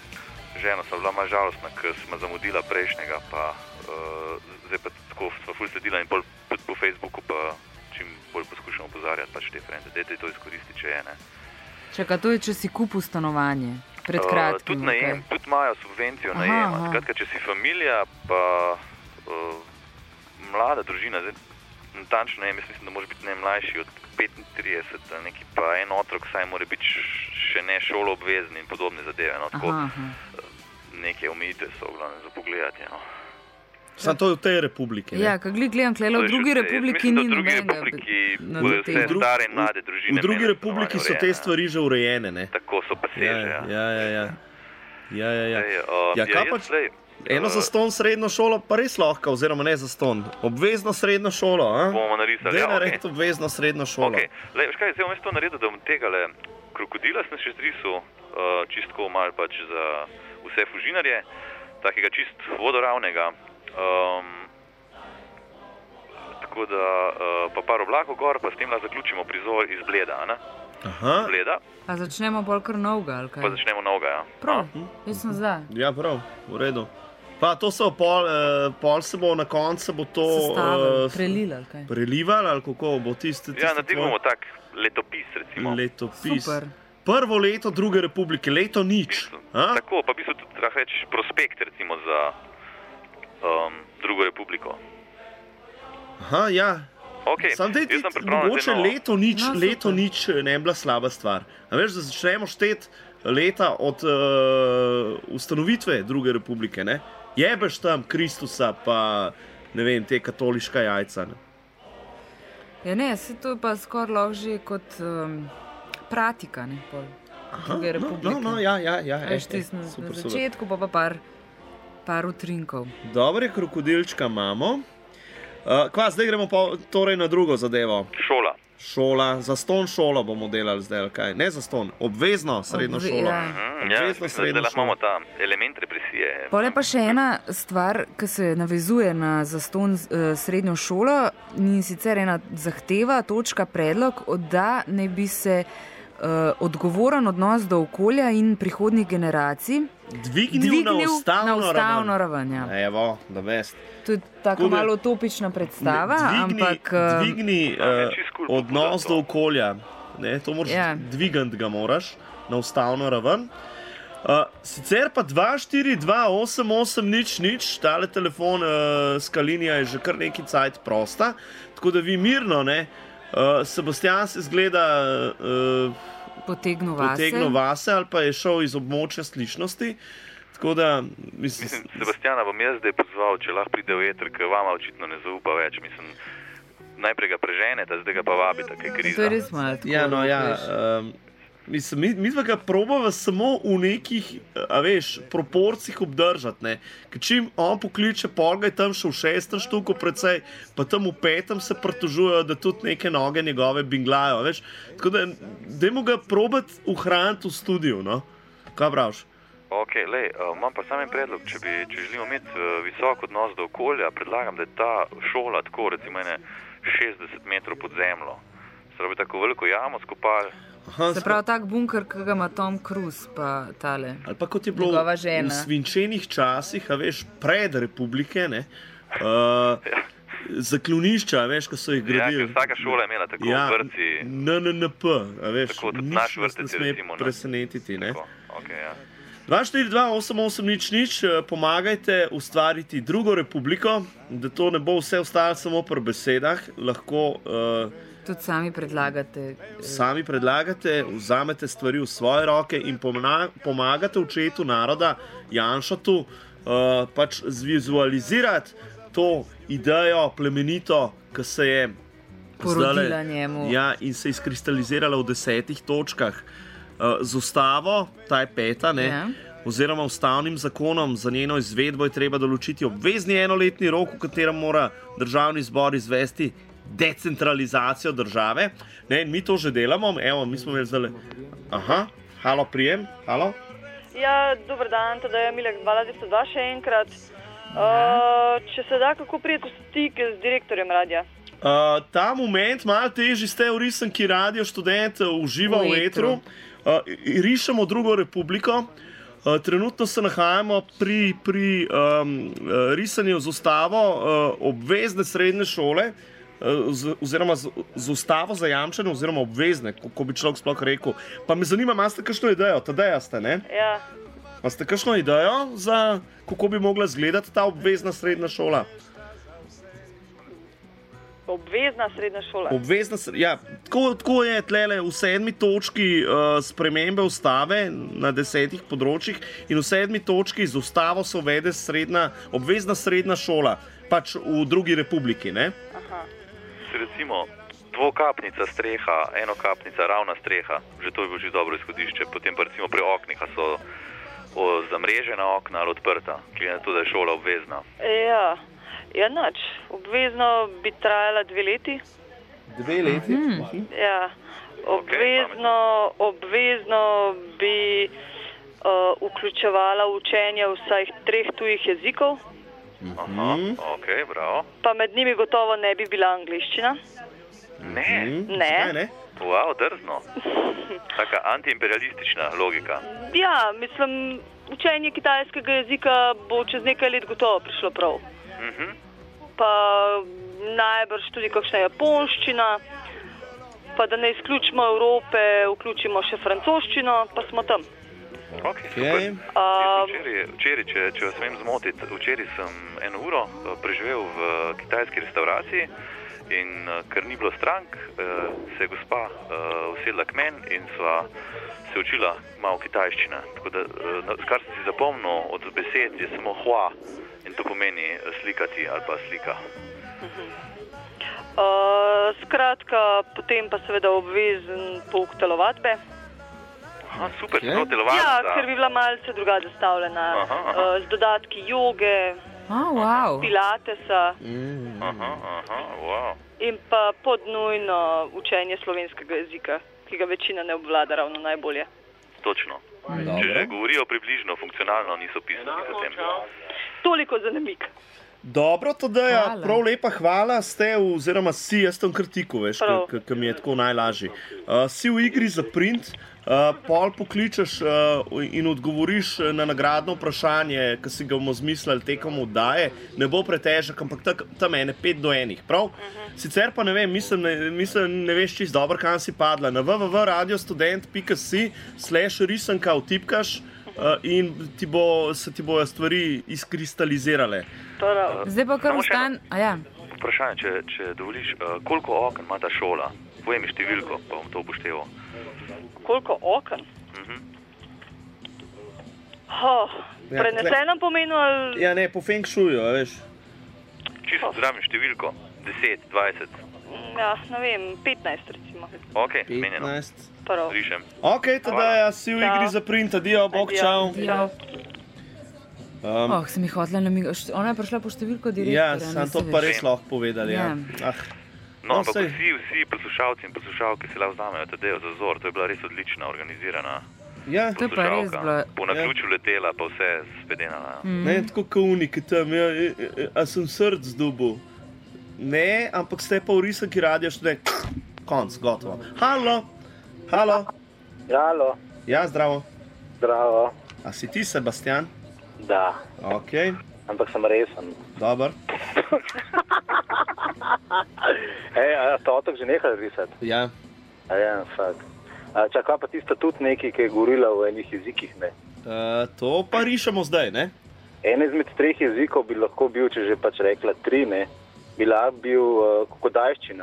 ženo sem bila malo žalostna, ker sem zamudila prejšnjega, pa uh, zdaj pa tako sva ful sledila in bolj tudi po Facebooku pa čim bolj poskušam opozarjati pač te frende. Dajte to izkoristi, če je, ne. Čaka, to je, če si kupil stanovanje. Pred Uh, kratkim. tudi najem, okej. tudi imajo subvencijo Aha, najema. aha. Skratka, če si familija, pa uh, mlada družina, zdaj, natančno ne, jaz mislim, da moraš biti ne mlajši od petintrideset, ali neki, pa en otrok saj mora biti š- še ne šolo obvezni in podobne zadeve. No, tako, Aha, aha. neke omejitve so v glavnem za pogledati. No. Samo to je v tej republiki, ne. Ja, ko gledam, gledam, klele To v je drugi še vse. Jaz republiki mislim, da ni v drugi nobenega. republiki na bodo tem. vse Dru- stare in mlade družine V drugi imele republiki so stanovanje te urejene, stvari že urejene, ne. Tako so pa seže, ja. Ja, ja, ja. Ja, ja, ja. Ej, uh, Ja, kaj jaz pa, lej, eno uh, za ston srednjo šolo pa res lahko, oziroma ne za ston. Obvezno srednjo šolo, a? bomo narisali. Dej Ja, narediti okej. obvezno srednjo šolo. Okay. Lej, veš kaj, zdaj bom jaz to naredil, da bom tegale krokodila sem še zrisal, uh, čistko malo pač za vse fužinarje, takega čist vodoravnega. Um, tako da, uh, pa par oblakov gor, pa s tem lahko zaključimo prizor iz Bleda, a ne? Aha, Bleda, A začnemo bolj kar novega, ali kaj? pa začnemo novega, ja. Prav, jaz sem za. ja, prav, v redu. Pa to so pol, eh, pol se bo na koncu se bo to Sestavili, eh, prelili, ali kaj? prelivali, ali kako bo tiste, Ja, tiste naredili bomo tak letopis, recimo. letopis. Super. prvo leto druge republike, leto nič. A? Tako, pa v bistvu tudi lahko reči prospekt recimo za um, drugo republiko. Aha, ja. Okay. Sam dej ti, mogoče leto nič, no, leto nič ne bila slaba stvar. A veš, da začnemo šteti leta od uh, ustanovitve druge republike, ne? Jebeš tam Kristusa, pa ne vem, te katoliška jajca, ne? Ja ne, se to je pa skoraj lahko že kot um, pratika, ne, pol druge republike. No, no, no, ja, ja, ja. Veš, ti na začetku, pa pa par, par utrinkov. Dobre, krokodilčka imamo. Uh, kva, zdaj gremo pa torej na drugo zadevo. Šola. Šola, zaston šolo bomo delali zdaj, kaj? Ne zaston, obvezno srednjo Obve, šolo. ja. Mm, ja, mislim, da lahko imamo ta element represije. Pole pa še ena stvar, ki se navezuje na zaston uh, srednjo šolo, in sicer ena zahteva, točka, predlog, da ne bi se uh, odgovoren odnos do okolja in prihodnjih generacij Dvignil, dvignil na ustavno, na ustavno raven. raven ja. Evo, da vest. To je tako Kude, malo utopična predstava, dvigni, ampak... Dvigni uh, odnos do okolja. Ne, to moraš ja. dvigant ga moraš na ustavno raven. Uh, sicer pa dva štiri dva osem osem nič nič, tale telefon uh, Skalinija je že kar neki cajt prosta, tako da vi mirno, ne, uh, Sebastian se zgleda uh, potegnil vase. potegnil vase ali pa je šel iz območja slišnosti. Tako da, mislim, mislim, Sebastiana bom jaz zdaj pozval, če lahko pride v eter, ker vama očitno ne zaupa več. Mislim, najprej ga preženete, zdaj ga pa vabite, kaj kriza. To je res malo tako. Ja, no, ja, um, mislim, mi, mi ga probava samo v nekih, a veš, proporcijah obdržati, ne. Ker čim on pokliče, pol ga je tam še v šestem štuku precej, pa tam v petem se pritožujejo, da tudi neke noge njegove binglajo, veš. Tako da, dajmo ga probati uhraniti v studiu, no. Kaj praviš? Ok, lej, uh, imam pa sam en predlog, če, bi, če želimo imeti uh, visok odnos do okolja, predlagam, da je ta šola tako, recimo, ene šestdeset metrov pod zemljo. Se pravi, tako veliko jamo skopali. Aha, se pravi, tak bunker, ki ga ima Tom Cruise, pa tale, ali pa kot je bilo v svinčenih časih, a veš, pred republike, ne, uh, ja. zaklonišča, veš, ko so jih gradili. Ja, vsaka šola je imela tako ja, vrci. N N N P, a veš, tako, nič naš nas ne sme recimo, presenetiti, ne. Tako, okay, ja. dva štiri dva osem osem nič nič, pomagajte ustvariti drugo republiko, da to ne bo vse ostalo samo pri besedah, lahko uh, tudi sami predlagate. Sami predlagate, vzamete stvari v svoje roke in pomagate očetu naroda, Janšatu, uh, pač zvizualizirati to idejo plemenito, ki se je porodila zdale, njemu. Ja, in se izkristalizirala v desetih točkah. Z ustavo, ta je peta, ne, ja. oziroma ustavnim zakonom za njeno izvedbo je treba določiti obvezni enoletni rok, v katerem mora državni zbor izvesti decentralizacijo države. Ne, mi to že delamo, evo, mi smo imeli zdaj. Aha, halo, prijem, halo. Ja, dober dan, teda je Milek dva deset dva še enkrat. Uh, če se da, kako prijeti v stik z direktorjem radia? Uh, ta moment malo teži ste v Risanki Radio Študent uživa v etru. Uh, rišemo drugo republiko. Uh, trenutno se nahajamo pri, pri um, risanju z ustavo uh, obvezne srednje šole, uh, z, oziroma z, z ustavo zajamčene, oziroma obvezne, kako bi človek sploh rekel. Pa me zanima, imate kakšno idejo? Tadeja ste, ne? Ja. Imate kakšno idejo, za kako bi mogla izgledati ta obvezna srednja šola? Obvezna srednja šola. Obvezna, ja, tako, tako je tlele v sedmi točki uh, spremembe ustave na desetih področjih in v sedmi točki z ustavo se uvede srednja, obvezna srednja šola, pač v drugi republiki, ne? Aha. Recimo dvokapnica streha, enokapnica ravna streha, že to je bilo že dobro izhodišče, potem pa recimo pri oknih, a so o, zamrežena okna ali odprta, glede na to, da je šola obvezna. Ja. Ja, nič. Obvezno bi trajala dve leti. Dve leti? Mm. Ja. Obvezno, obvezno bi uh, vključevala učenje vsaj treh tujih jezikov. Aha, ok, bravo. Pa med njimi gotovo ne bi bila angliščina. Ne? Ne. ne? Wow, drzno. Taka antiimperialistična logika. Ja, mislim, učenje kitajskega jezika bo čez nekaj let gotovo prišlo prav. Uh-huh. Pa najbrž tudi kakšna japonščina, pa da ne izključimo Evrope, vključimo še francoščino, pa smo tam. Ok, super. Okay. Um, včeraj, včeraj če, če vas smem zmotiti, včeraj sem eno uro preživel v kitajski restavraciji in ker ni bilo strank, se je gospa usedla k meni in sva se učila malo kitajščine. Tako da, kar sem si zapomnil od besed, je samo hua in to pomeni slikati ali pa slika. Uh-huh. Uh, skratka, potem pa seveda obvezen pouk telovadbe. Aha, super, okay. To telovadba. Ja, ker bi bila malce drugače zastavljena, aha, aha. Uh, z dodatki joge, oh, wow. pilatesa mm. aha, aha, wow. in pa podnujno učenje slovenskega jezika, ki ga večina ne obvlada ravno najbolje. Točno. Mm. Če že govorijo približno, funkcionalno, niso pisani za tem. Toliko za namik. Dobro, Tadeja, prav lepa hvala, ste v, oziroma si, jaz tam krtiku, veš, ki mi je tako najlažji. Uh, si v igri za print, uh, pol pokličeš uh, in odgovoriš na nagradno vprašanje, ki si ga bomo zmislili tekom oddaje, ne bo pretežek, ampak tak, tam ene pet do enih, prav? Uh-huh. Sicer pa ne vem, mislim, ne, mislim, ne veš čist dobro, kam si padla. Na w w w pika radiostudent pika si slash risanka vtipkaš uh, in ti bo, se ti bojo stvari izkristalizirale. Zdaj pa kar ustan... Ja. Vprašanje, če, če dovoliš, uh, koliko okn ima ta šola? Povej mi številko, pa bom to upošteval. Koliko okn? Uh-huh. Oh, prenesenem ja, pomenu ali... Ja, ne, po feng shuju, veš. Čisto oh. zdravim številko. deset, dvajset. Ja, ne vem, petnajst recimo. Ok, menjeno. Rišem. Ok, tada ja, si v igri za print, adio, bok, čau. Čau. Um, oh, sem jih hotela namigati. Ona je prišla po številko direktorja. Ja, sem to pa res lahko povedali. Ja. Ja. Ah. No, ampak no, vsi, vsi poslušalci in poslušalke si lahko vzamejo Tadejo za vzor. To je bila res odlična, organizirana. Ja, to je pa res bila. Po naključju ja. letela, pa vse spedenala. Mm. Ne, tako kauniki tam. Ja, a sem src dobil? Ne, ampak ste pa v risanki radio študent. Konc, gotovo. Halo, halo. Ja, halo. Ja, zdravo. Zdravo. A si ti, Sebastian? Da. Ok. Ampak sem resen. Dobar. Ej, a to otok že nehal risati? Ja. A ja, fakt. A čakaj pa tista tudi neki, ki je govorila v enih jezikih, ne? Uh, to pa rišemo zdaj, ne? En izmed treh jezikov bi lahko bil, če že pač rekla tri, ne? Bi lahko bil uh, kokodajščina.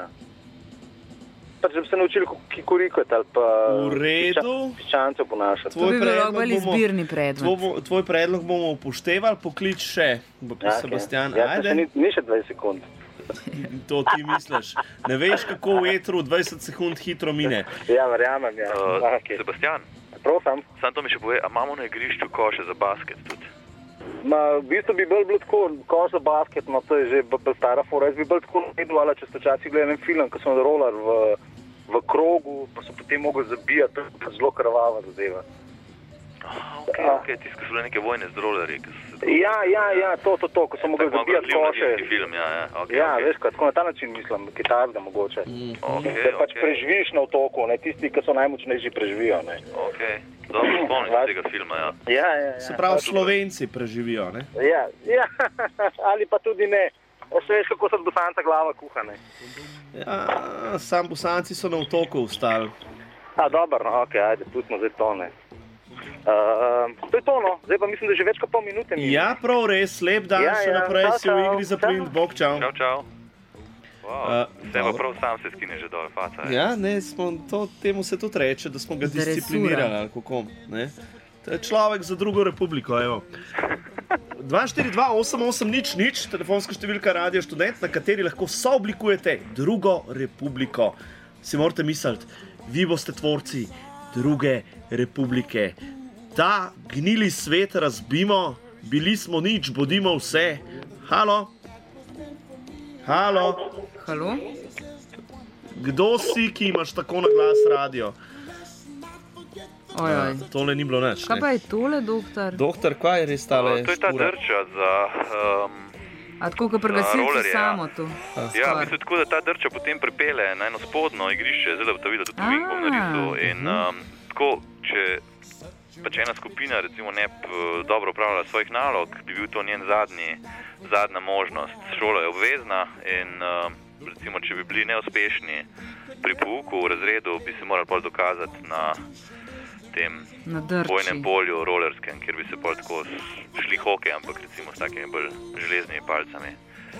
Pač, da bi se naučili kikurikot ali pa piščance ponašati. To bi bilo bolj izbirni predmet. Tvoj, tvoj predlog bomo upoštevali, poklič še, ja, Sebastian. Okay. Ja, ajde. Ni, ni še dvajset sekund. To ti misliš. Ne veš, kako v etru dvajset sekund hitro mine. Ja, verjamem, ja. Uh, okay. Sebastian, Prosim. Sam to mi še pove, a imamo na igrišču koše za basket tudi? Ma, v bistvu bi bolj bilo tako, koš za basket, no to je že bolj stara fora. Jaz bi bolj tako naredila, če ste včasih gledali en film, ko so roller v, v krogu, pa so potem mogli zabijati, to je zelo krvava zadeva. Aha, ok, ja. ok, tisti, ko so bile neke vojne z rollerji. Ja, ja, ja, to, to, to, ko so mogli zabijati koše. Film, ja, ja, okay, ja okay. Veš, tako na ta način mislim, kitajskega mogoče. Mm. Okay, da pač okay. preživiš na otoku, ne, tisti, ki so najmočnejši preživijo, ne. Ok, dobro spomnim se tega filma, ja. Ja, ja, ja. Se pravi, Slovenci preživijo, ne? Ja, ja, ali pa tudi ne. Vse veš, kako so od Bosanca glava kuha, ne. Ja, sam Bosanci so na otoku ostali. A, dobro, no, ok, ajde, pustimo zdaj to, ne. Uh, to je to, no. Zdaj pa mislim, da že več kot pol minute mi. Ja, prav res, lep dan, ja, še ja. naprej čau, si v igri za print, bok, čau. Čau, čau. Wow, uh, se pa prav sam se skine že dole, faca. Je. Ja, ne, smo, to, temu se tudi reče, da smo ga disciplinirali, ali kako, ne. To je človek za drugo republiko, evo. dva štiri dva osem osem nič nič, telefonska številka Radio Študent, na kateri lahko sooblikujete drugo republiko. Si morate misliti, vi boste tvorci druge republike. Ta gnili svet razbimo, bili smo nič, bodimo vse. Halo? Halo? Halo? Kdo si, ki imaš tako na glas radio? Oj, oj. Uh, tole ni bilo nič. Kaj pa je tole, doktor? Doktor, kaj je res tale? Uh, to je ta špura? drča za... Um, A tako, ko pregasilci samo tu? Ja, mislim tako, da ta drča potem pripele na eno spodno igrišče, zdaj da bo to videl, tudi vink bom narisal. In um, tako, če pač ena skupina recimo ne bi dobro upravljala svojih nalog, bi bil to njen zadnji, zadnja možnost. Šola je obvezna in uh, recimo, če bi bili neuspešni pri pouku v razredu, bi se morali pol dokazati na tem Na drči. bojnem polju rolerskem, kjer bi se pol tako šli hokej, ampak recimo s takimi bolj železnimi palcami.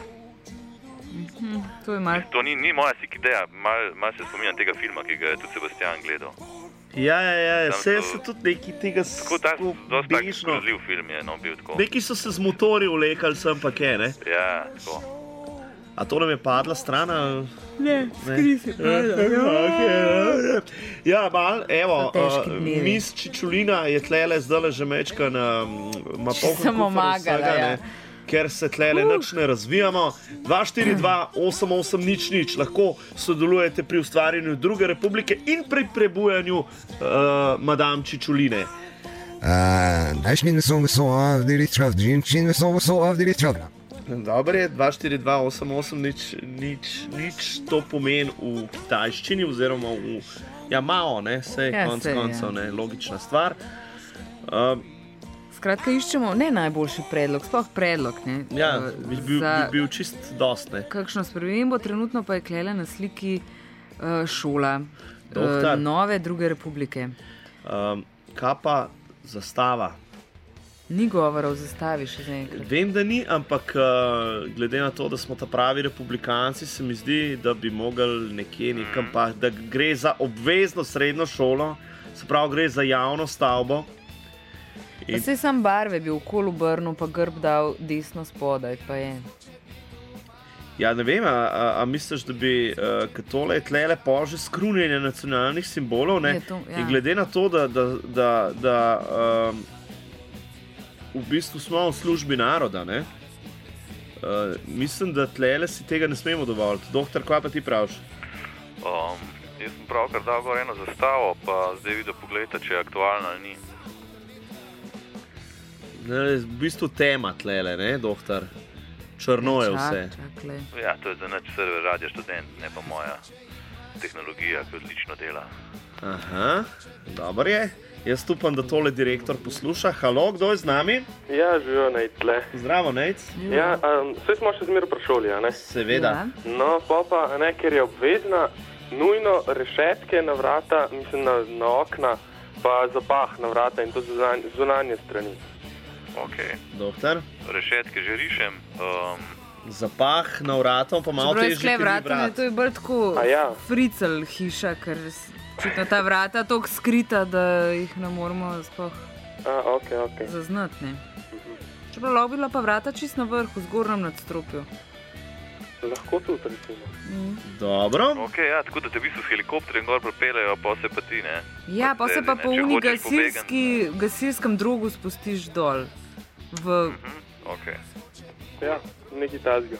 Mhm, to je malo. To ni, ni moja sik ideja, malo mal se spominjam tega filma, ki ga je tudi Sebastian gledal. Ja, ja, ja, Tam vse so- se tudi neki tega Tako tak, dosti tak bežno. grozljiv film je, no, bil tako. Neki so se z motorji vlekali sem pa kje, ne? Ja, tako. A to nam je padla stran? ali- Ne, skri si Ja, mal, evo, So težki uh, dnevi. mis Čičulina je tlele zdaj že mečka na ma poln Sem kufer omagala, vsega, ja. ne, ker se tlele Uh. nič ne razvijamo. dva štiri dva osem osem nič nič lahko sodelujete pri ustvarjanju druge republike in pri prebujanju uh, madam Čičuline. Daš mi so so avdiri čovdžin, čin so so avdiri čovdžin. Dobro je, dva štiri dva osem osem nič, nič, nič to pomeni v kitajščini oziroma v ja, Mao, ne, sej Ja, konc sej, koncev, ja. ne, logična stvar. Uh, Skratka, iščemo ne najboljši predlog, sploh predlog. Ne, ja, eh, bi bil, za bi bil čist dost, ne. kakšno spremembo, trenutno pa je klele na sliki uh, šola Doktor. uh, Nove druge republike. Um, kaj pa zastava? Ni govora o zastavi še zaenkrat. Vem, da ni, ampak uh, glede na to, da smo ta pravi republikanci, se mi zdi, da bi mogli nekje nekam pa, da gre za obvezno srednjo šolo, se pravi, gre za javno stavbo. Pa saj sam barve bi okoli obrnil, pa grb dal desno spodaj, pa je. Ja, ne vem, a, a, a misliš, da bi uh, ker tole je tlele pože skrunjenje nacionalnih simbolov, ne? Je to, ja. In glede na to, da, da, da, da um, v bistvu smo v službi naroda, ne? Uh, mislim, da tlele si tega ne smemo dovoliti. Doktor, kaj pa ti praviš? Um, jaz sem pravkar dal gor eno zastavo, pa zdaj vidim, pogledajte, če je aktualna ali ni. Ne, v bistvu tema tlele, ne, doktor? Črno je vse. Čakle. Ja, to je za nič server Radio Študent, ne pa moja tehnologija, ki odlično dela. Aha, dobro je. Jaz upam, da tole direktor posluša. Halo, kdo je z nami? Ja, živijo najtle. Zdravo, Nejc. Ja, um, vse smo še zmeraj pri šoli, a ne? Seveda. Ja. No, pa pa, a ne, ker je obvezna, nujno rešetke na vrata, mislim na, na okna, pa zapah na vrata in to zunanje, zunanje strani. Ok. Doktor? Rešetke že rišem. Um, Zapah na vratom, pa malo Čeprav je težje skle pri vrata, vrat. ne, to je bolj tako A ja. fricel hiša, ker s- očitno ta vrata toliko skrita, da jih ne moremo sploh A, ok, ok. zaznati. Ne. Čeprav lahko bi bila pa vrata čist na vrhu, zgornjem nadstropju. Lahko tudi, recimo. Dobro. ok, ja, tako da te v bistvu s helikopterjem gor propelejo, pa se pa ti, ne? Ja, pa se pa ne, po če uni hočeš gasilski, gasilskem drogu spustiš dol. V, Mhm, ok. Ja, nekaj tazga.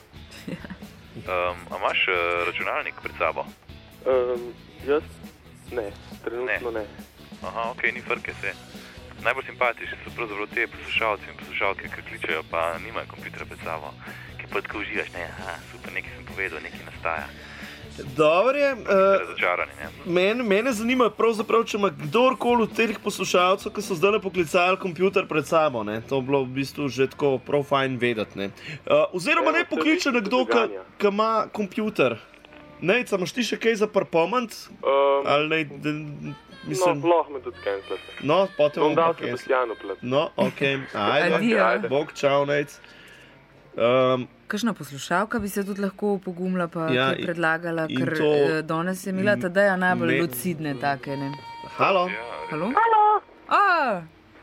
Um, a imaš uh, računalnik pred sabo? Um, jaz? Ne, trenutno ne. Aha, ok, ni frke se. Najbolj simpatični so pravzaprav te poslušalci in poslušalke, ki kličejo, pa nimajo kompjuterja pred sabo. Ki pa tako uživaš, ne, aha, super, nekaj sem povedal, nekaj nastaja. Dobro je. Uh, Razočarani, ne? men, mene zanima pravzaprav, če ima kdorkoli od teh poslušalcev, ki so zdaj poklicali kompjuter pred sabo. Ne? To bi bilo v bistvu že tako prav fajn vedeti. Ne? Uh, oziroma Evo, ne pokliče se vidi, nekdo, da se ganja. ki ima kompjuter. Nejca, imaš ti še kaj za parpomant? Um, Ali ne, da, no, mislim... lahko me tudi cancelate. No, potem Bom bomo dal pa cancel. Sebastianu plet. No, ok, ajde. Adijo. Ajde. Bog, čau, Nejc. Um, kakšna poslušalka bi se tudi lahko pogumila pa Ja, kaj predlagala, in ker to- eh, danes je imela Tadeja najbolj me- lucidne take. Ne? halo? Ja, Halo? A,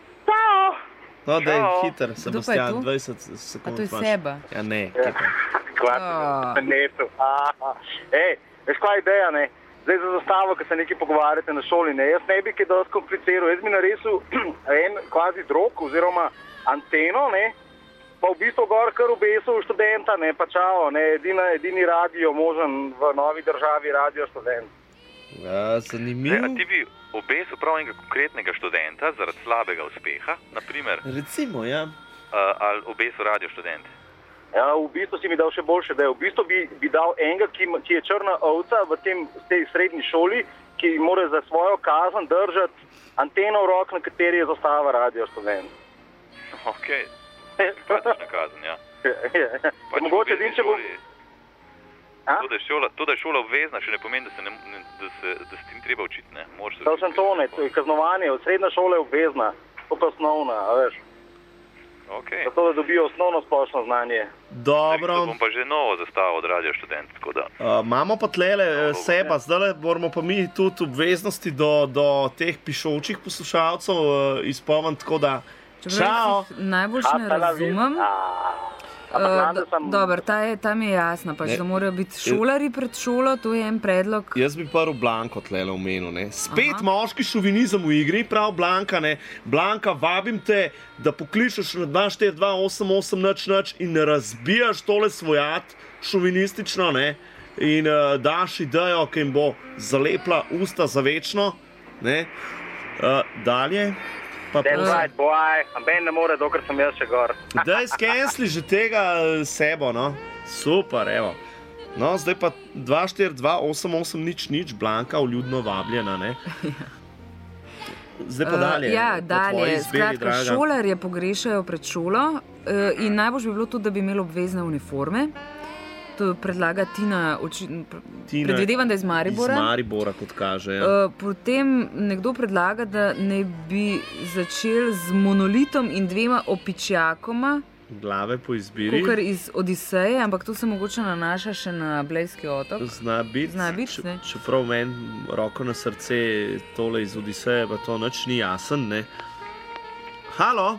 No, daj, Čau. hiter, je Sebastian, to? dvajset a sekund to je imaš. seba. Ja, ne, kje pa? A. Netu. Ej, veš kaj je ideja, ne? Zdaj za zastavo, ko se nekaj pogovarjate na šoli, ne? Jaz ne bi kaj dosti kompliciral. Jaz bi naredil en kvazi drog oziroma anteno, ne? Pa v bistvu gor kar obesil študenta, ne? Pa čao, ne? Edina, edini radio možen v novi državi, Radio Študent. Ja, Ne, zanimivo. a ti bi obesil prav enega konkretnega študenta zaradi slabega uspeha, naprimer, Recimo, ja. uh, ali obesil Radio Študent? Ja, v bistvu si mi dal še boljše, da je v bistvu bi, bi dal enega, ki, ima- ki je črna ovca v tem, tej srednji šoli, ki mora za svojo kazen držati anteno v rok, na kateri je zastava Radio Študent. Ok, simpatična kazen, ja. Mogoče edin, če bo... To da, šola, to, da je šola obvezna, še ne pomeni, da se, ne, da se, da se ti ni treba učiti, ne? To sem to, ne, to je kaznovanje, srednja šola je obvezna, to pa osnovna, a veš. Okay. Zato, da dobijo osnovno splošno znanje. Dobro. To bom pa že novo zastavil od Radio Študent, tako da. Uh, imamo pa tlele uh, seba, zdaj moramo pa mi tudi obveznosti do, do teh pišočih poslušalcev uh, izpolniti, tako da. Čau! Najbolj ne razumem. Uh, Dobro, ta, ta mi je jasna, pač, da morajo biti šolari pred šolo, to je en predlog. Jaz bi prvo Blanko tlele omenil. Ne. Spet Aha. moški šovinizem v igri, prav Blanka. Ne. Blanka, vabim te, da pokličeš na dva štiri dva osem osem nič nič in razbijaš tole svojat šovinistično, ne. In uh, daš idejo, ki jim bo zalepla usta za večno. Ne. Uh, dalje. Then right, boy, a ben ne more, dokler sem jaz še gor. Daj, skensli že tega sebo, no. Super, evo. No, zdaj pa dva štiri dva osem osem nič nič, Blanka, vljudno vabljena, ne. Zdaj pa dalje. Uh, ja, dalje. Skratka, šolarje pogrešajo pred šolo uh, in najbolj bi bilo tudi, da bi imeli obvezne uniforme. To predlaga Tina, oči, Tina predvidevam, da je iz Maribora. Iz Maribora, kot kaže. Ja. Uh, potem nekdo predlaga, da ne bi začel z monolitom in dvema opičjakoma. Glave po izbiri. Kakor iz Odiseje, ampak to se mogoče nanaša še na Blejski otok. Zna biti. Zna biti, ne. Čeprav meni roko na srce tole iz Odiseje, pa to nič ni jasen, ne. Halo?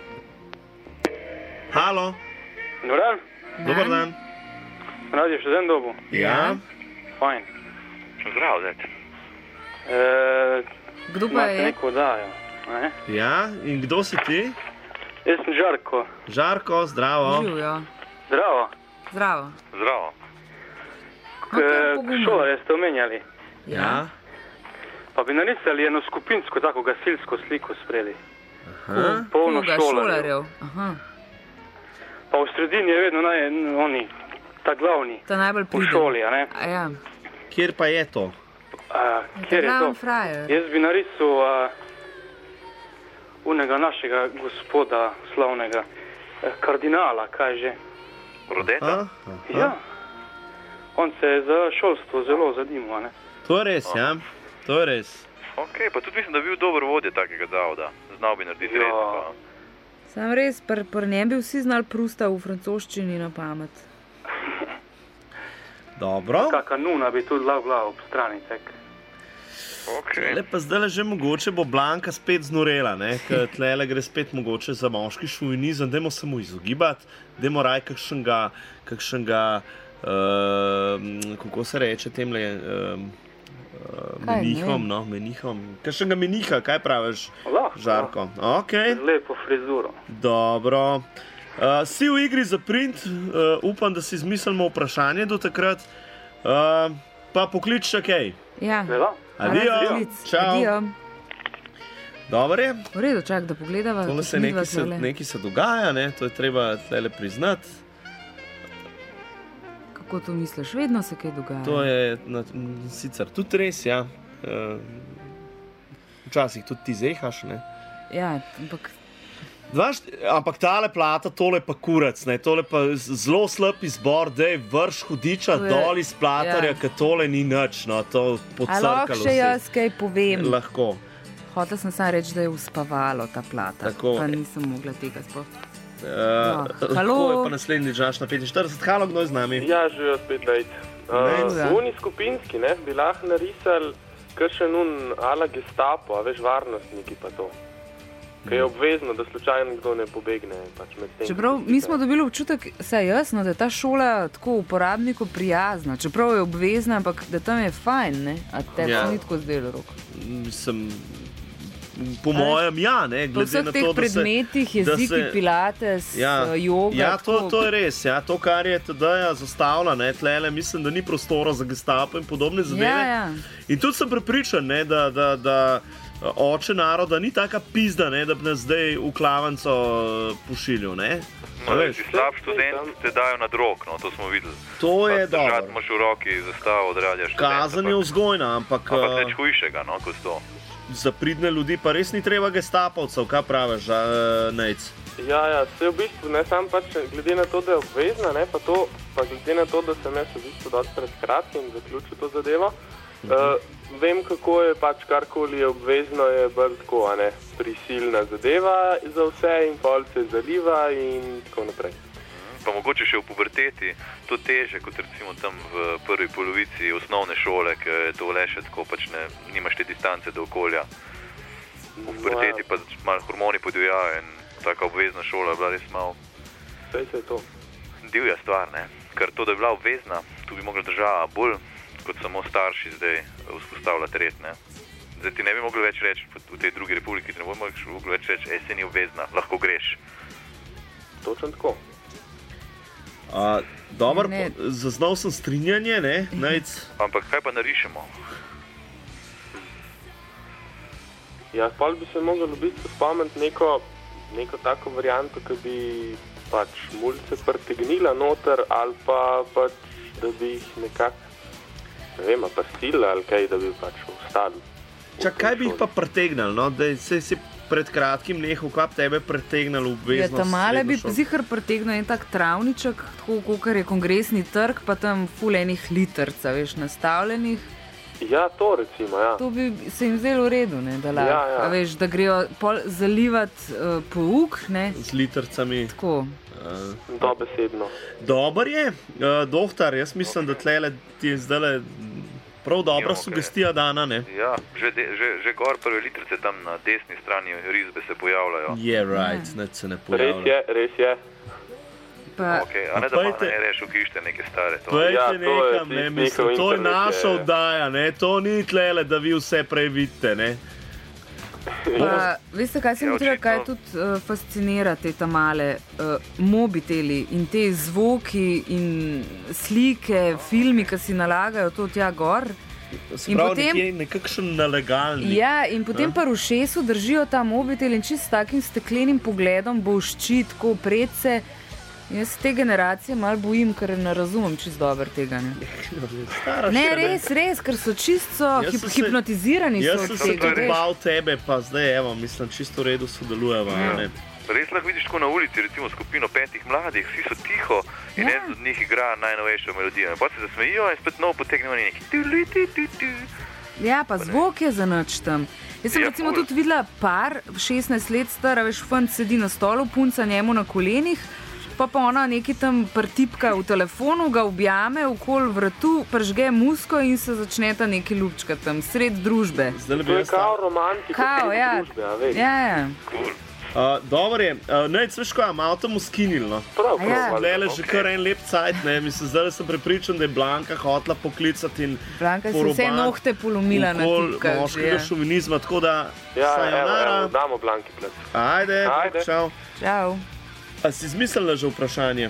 Halo? Dobar dan. Dobar dan. Radio Študent dobu? Ja. Fajn. Zdravo, zet. E, kdo pa je? Neko dajo, ne? Ja, in kdo si ti? Jaz sem Žarko. Žarko, zdravo. Živijo. Zdravo. Zdravo. Zdravo. Okay, šolare ste omenjali. Ja. Pa bi narisali eno skupinsko, tako gasilsko sliko spredi. Aha. Polno Koga, šolarjev. Aha. Pa v sredini je vedno naj, oni, ta glavni. Ta najbolj pride. V šoli, a ne? A ja. Kjer pa je to? A, kjer je to? Frajer. Jaz bi narisal a, unega našega gospoda slavnega, a, kardinala, kaj že? Rodeta? Aha. Ja. On se je za šolstvo zelo zadimil, a ne? To je res, ja. To je res. Ok, pa tudi mislim, da bi bil dober vodja takega zavoda. Znal bi narediti Ja. res. Pa. Sam res, pri pr njem bi vsi znali Prusta v francoščini na pamet. Dobro. Kaka nuna bi tudi lavila ob strani, tek. Okay. Le pa zdaj že mogoče bo Blanka spet znorela, ne? Ker tlele gre spet mogoče za moški šovinizem, dajmo se mu izogibati, dajmo raj kakšnega, kakšnega, uh, kako se reče temle, uh, menihom, no, menihom, kakšnega meniha, kaj praviš, Lahko, Žarko? Ok. Lepo frizuro. Dobro. Uh, si v igri za print, uh, upam, da si izmislimo vprašanje do takrat, uh, pa poklič še kaj. Ja. Vela? Adijo, čau. Adijo. Dobre. V redu, čak, da pogledava. Tole se nekaj, se nekaj se dogaja, ne? To je treba tlele priznati. Kako to misliš? Vedno se kaj dogaja. To je na, sicer tudi res, ja. Uh, včasih tudi ti zehaš, ne? Ja, ampak... Dvaš, ampak tale plata, tole pa kurac, ne? Tole pa zelo slab izbor, dej vrš hudiča je, dol iz platarja, ja. ker tole ni nič, no, to podcrkalo. A lahko še jaz kaj povem? Lahko. Hotel sem samo reči, da je uspavalo ta plata, Tako. pa nisem mogla tega sploh. Uh, No, halo. Lahko je pa naslednji žaš na petinštirideset. Halo, kdo je z nami? Ja, živijo spet lejt. Lejt. Uh, Uni skupinski, ne, bi lahko narisali kakšen un ala gestapo, a veš, varnostniki pa to. Ker je obvezno, da slučajno kdo ne pobegne. Pač med tem, Čeprav mi smo dobili občutek, saj jasno, da je ta šola tako uporabniku prijazna, čeprav je obvezna, ampak da tam je fajn, ne? A te Ja. ja. ni tako zdelo roko. Mislim, po mojem, ja, ne, Po glede vseh na teh to, da se... predmetih, da jeziki, se- pilates, Ja, joga. ja to, tako- to je res. Ja. To, kar je Tadeja zastavila, ne, tlele, mislim, da ni prostora za gestapo in podobne zadeve. Ja, ja. In tudi sem prepričan, ne, da, da, da oče naroda ni taka pizda, ne, da bi nas zdaj v klavanco pošiljal. Ne. No, če si slab študent, te dajo na drog, no, to smo videli. To je Držati dobro. imaš v roki zastavo od radija študenta. Kazen je vzgojna, ampak, Ampak eh, več hujšega, no, kot to. za pridne ljudi pa res ni treba gestapovcev, kaj praviš, uh, Nejc? Ja, ja, vse v bistvu, ne, sam pač glede na to, da je obvezna, ne, pa to pa glede na to, da sem jaz v bistvu dosti pred kratkim zaključil to zadevo, mhm. uh, vem, kako je pač karkoli je obvezno, je bolj tako, a ne, prisilna zadeva za vse in pol se zaliva in tako naprej. Pa mogoče še v puberteti, to teže, kot recimo tam v prvi polovici osnovne šole, ker je to le še tako, pač ne, nimaš te distance do okolja. V puberteti pa malo hormoni podivjajo in taka obvezna šola je bila res malo... Saj se je to. Divja stvar, ne. Ker to, da je bila obvezna, tu bi mogla država bolj, kot samo starši zdaj vzpostavljati red, ne. Zdaj ti ne bi mogli več reči v tej drugi republiki, ti ne bi mogli več reči, ej, se ni obvezna, lahko greš. Točno tako. Uh, Dobro, zaznal sem strinjanje, ne? Najc... Ampak kaj pa narišemo? Ja, pol bi se mogel v bistvu spomniti neko, neko tako varianto, ki bi pač mulce pritegnila noter ali pa pač, da bi jih nekako, ne vem, pa stila ali kaj, da bi pač ostali. Čak, kaj bi jih pa pritegnali, no? Da se si pred kratkim nehal, kaj tebe pritegnalo obveznost? Ja, tam male bi zihar pritegnal en tak travniček, tako kakor je kongresni trg, pa tam ful enih litrca, veš, nastavljenih. Ja, to recimo, ja. To bi se jim zdelo v redu, ne, da lahko, ja, ja. veš, da grejo pol zalivati uh, pouk, ne. Z litrcami. Tako. Uh, Dobesedno. Dobar je, uh, doktor, jaz mislim, da tlele ti je zdajle prav dobra sugestija dana, ne? Ja, že, de, že, že gor prve litrice tam na desni strani risbe se pojavljajo. Je, yeah, right, yeah. Neč se ne pojavljajo. Res je, res je. Pa... Ok, a ne da pa ne reš v kište neke stare. To. Pojte ja, nekam, ne, mislim, to je naša oddaja, ne, to ni tlele, da vi vse prej vidite, ne. Pa, veste, kaj se mi treba, kaj tudi uh, fascinira te tamale uh, mobiteli in te zvoki in slike, filmi, ki si nalagajo to tja gor. Se pravi, nekje nekakšen nalegalnik. Ja, in potem pa v ušesu držijo ta mobitel in čist s takim steklenim pogledom bolšči, tako predse. Jaz te generacije malo bojim, ker ne razumem čist dobro tega. Ne, ne res, res, ker so čisto hip, hipnotizirani. Jaz sem se tudi bal tebe, pa zdaj, evo, mislim, čisto v redu sodelujeva. Ja. Res lahko vidiš tako na ulici, recimo skupino petih mladih, vsi so tiho in ja. En od njih igra najnovejšo melodijo. Pa se zasmejijo in spet novo potegnejo neki. Ja, pa zvok je za nič tam. Jaz sem ja, recimo pol. Tudi videla par, šestnajst let stara, veš, fant sedi na stolu, punca njemu na kolenih, pa pa ona neki tam prtipka v telefonu, ga objame okoli vratu, pržge musko in se začneta neki ljubčka tam, sred družbe. To je kao romantika. Kao, ja. Družbe, a veš. Ja, ja. Cool. Uh, Dobro je, uh, nec, veš ko, malo tam uskinil, no. Prav, prav. Ja. Lele, okay. že kar en lep cajt, ne, mislim, zdaj sem prepričan, da je Blanka hotla poklicati in Blanka si vse nohte polomila na tipkah. Moškega šovinizma, tako da ja, sayonara. Evo, evo, damo Blanki ples. Ajde, Ajde. čau. Čau. A si izmislila že vprašanje?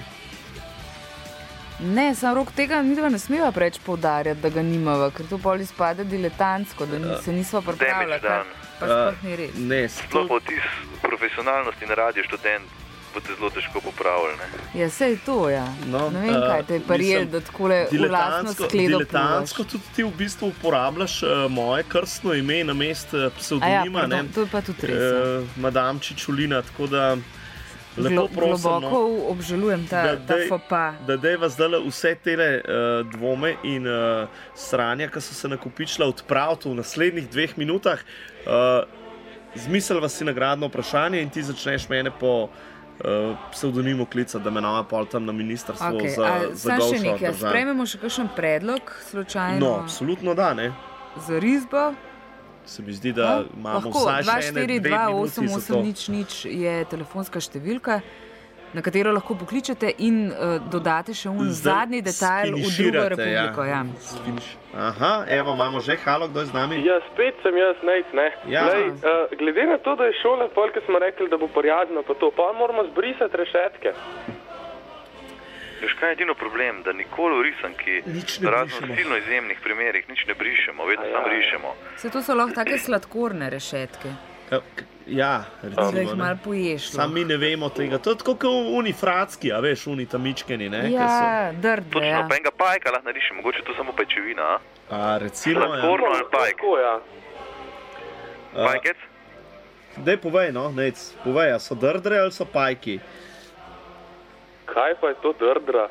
Ne, sam rok tega midva ne smeva preč poudarjati, da ga nimava, ker to pol izpade diletantsko, da ni, se nisva pripravila, kar pa sploh ni res. Ne, sploh po tis profesionalnosti na Radio Študent boste zelo težko popravili, ne? Ja, sej to, ja. No, ne vem, kaj te je parijel, da takole v lastno skledo diletantsko tudi ti v bistvu uporabljaš uh, moje krstno ime na mest uh, pseudonima, ja, ne? To je pa tudi res. Uh, Madame Čičulina, tako da lepo prosim, globoko no, obžalujem ta, ta fopa. Da dejva zdaj vse tele uh, dvome in uh, sranja, ki so se nakopičila, odpraviti v naslednjih dveh minutah. Uh, Zmislila si nagradno vprašanje in ti začneš mene po uh, pseudonimu klicati, da me nama pol tam na ministrstvo okay, za, za golšo državi. Sprejmemo še kakšen predlog, slučajno? No, absolutno da, ne. Za risbo? Se mi zdi, da no, imamo lahko, vsaj še ene dve minuti za to. dva štiri dva osem osem nič nič je telefonska številka, na katero lahko pokličete in uh, dodate še un zadnji detajl v drugo republiko. Ja. Ja. Aha, evo, imamo že. Halo, kdo je z nami? Ja, spet sem jaz, nejc, ne. Ja. Lej, uh, glede na to, da je šola, pol, ki smo rekli, da bo porjadno, pa to, pa moramo zbrisati rešetke. Veš, kaj je edino problem, da nikoli v risanki, razno silno izjemnih primerih, nič ne brišemo, vedno ja. Sam rišemo. Se to so lahko take sladkorne rešetke. Ja, recimo. Da jih malo poješ. Sam mi ne vemo tega. To je tako kot uni fratski, a veš, uni tamičkeni, ne? Ja, drde, točno, ja. Pa enega pajka lahko narišem, mogoče to samo pajčevina, a? A, recimo, sladkorno ja. Ali pajk? Tako, ja. Pajkec? Dej, povej, no, nec, povej, a so drdre ali so pajki? Kaj pa je to drdra?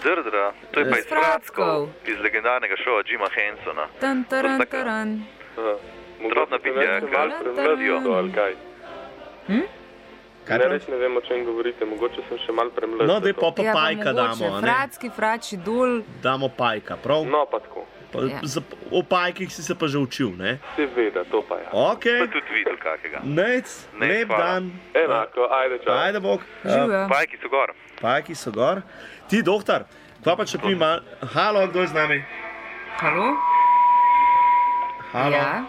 Drdra, to je pa iz Frackov. Iz legendarnega šova Jima Hensona. Tan, taran, taran. Drobna pitja, kar premladijo. Hm? Ne reč ne vem, o čem govorite, mogoče sem še mal premlad. No, daj pa pa Ja, pa pajka damo, mogoče a ne? Fracki, frači, dol. Damo pajka, prav? No, pa tako. Pa, Ja. za, o pajkih si se pa že učil, ne? Seveda, to pa je. Ok, Pa tudi videl kakega. nec, Ne, lep hvala. dan. Enako, ajde, čau. Ajde, bog. Živjo. Pajki so gor. Pajki so gor. Ti, doktor, kva pa če pi mal... Halo, kdo je z nami? Halo? Halo, Ja?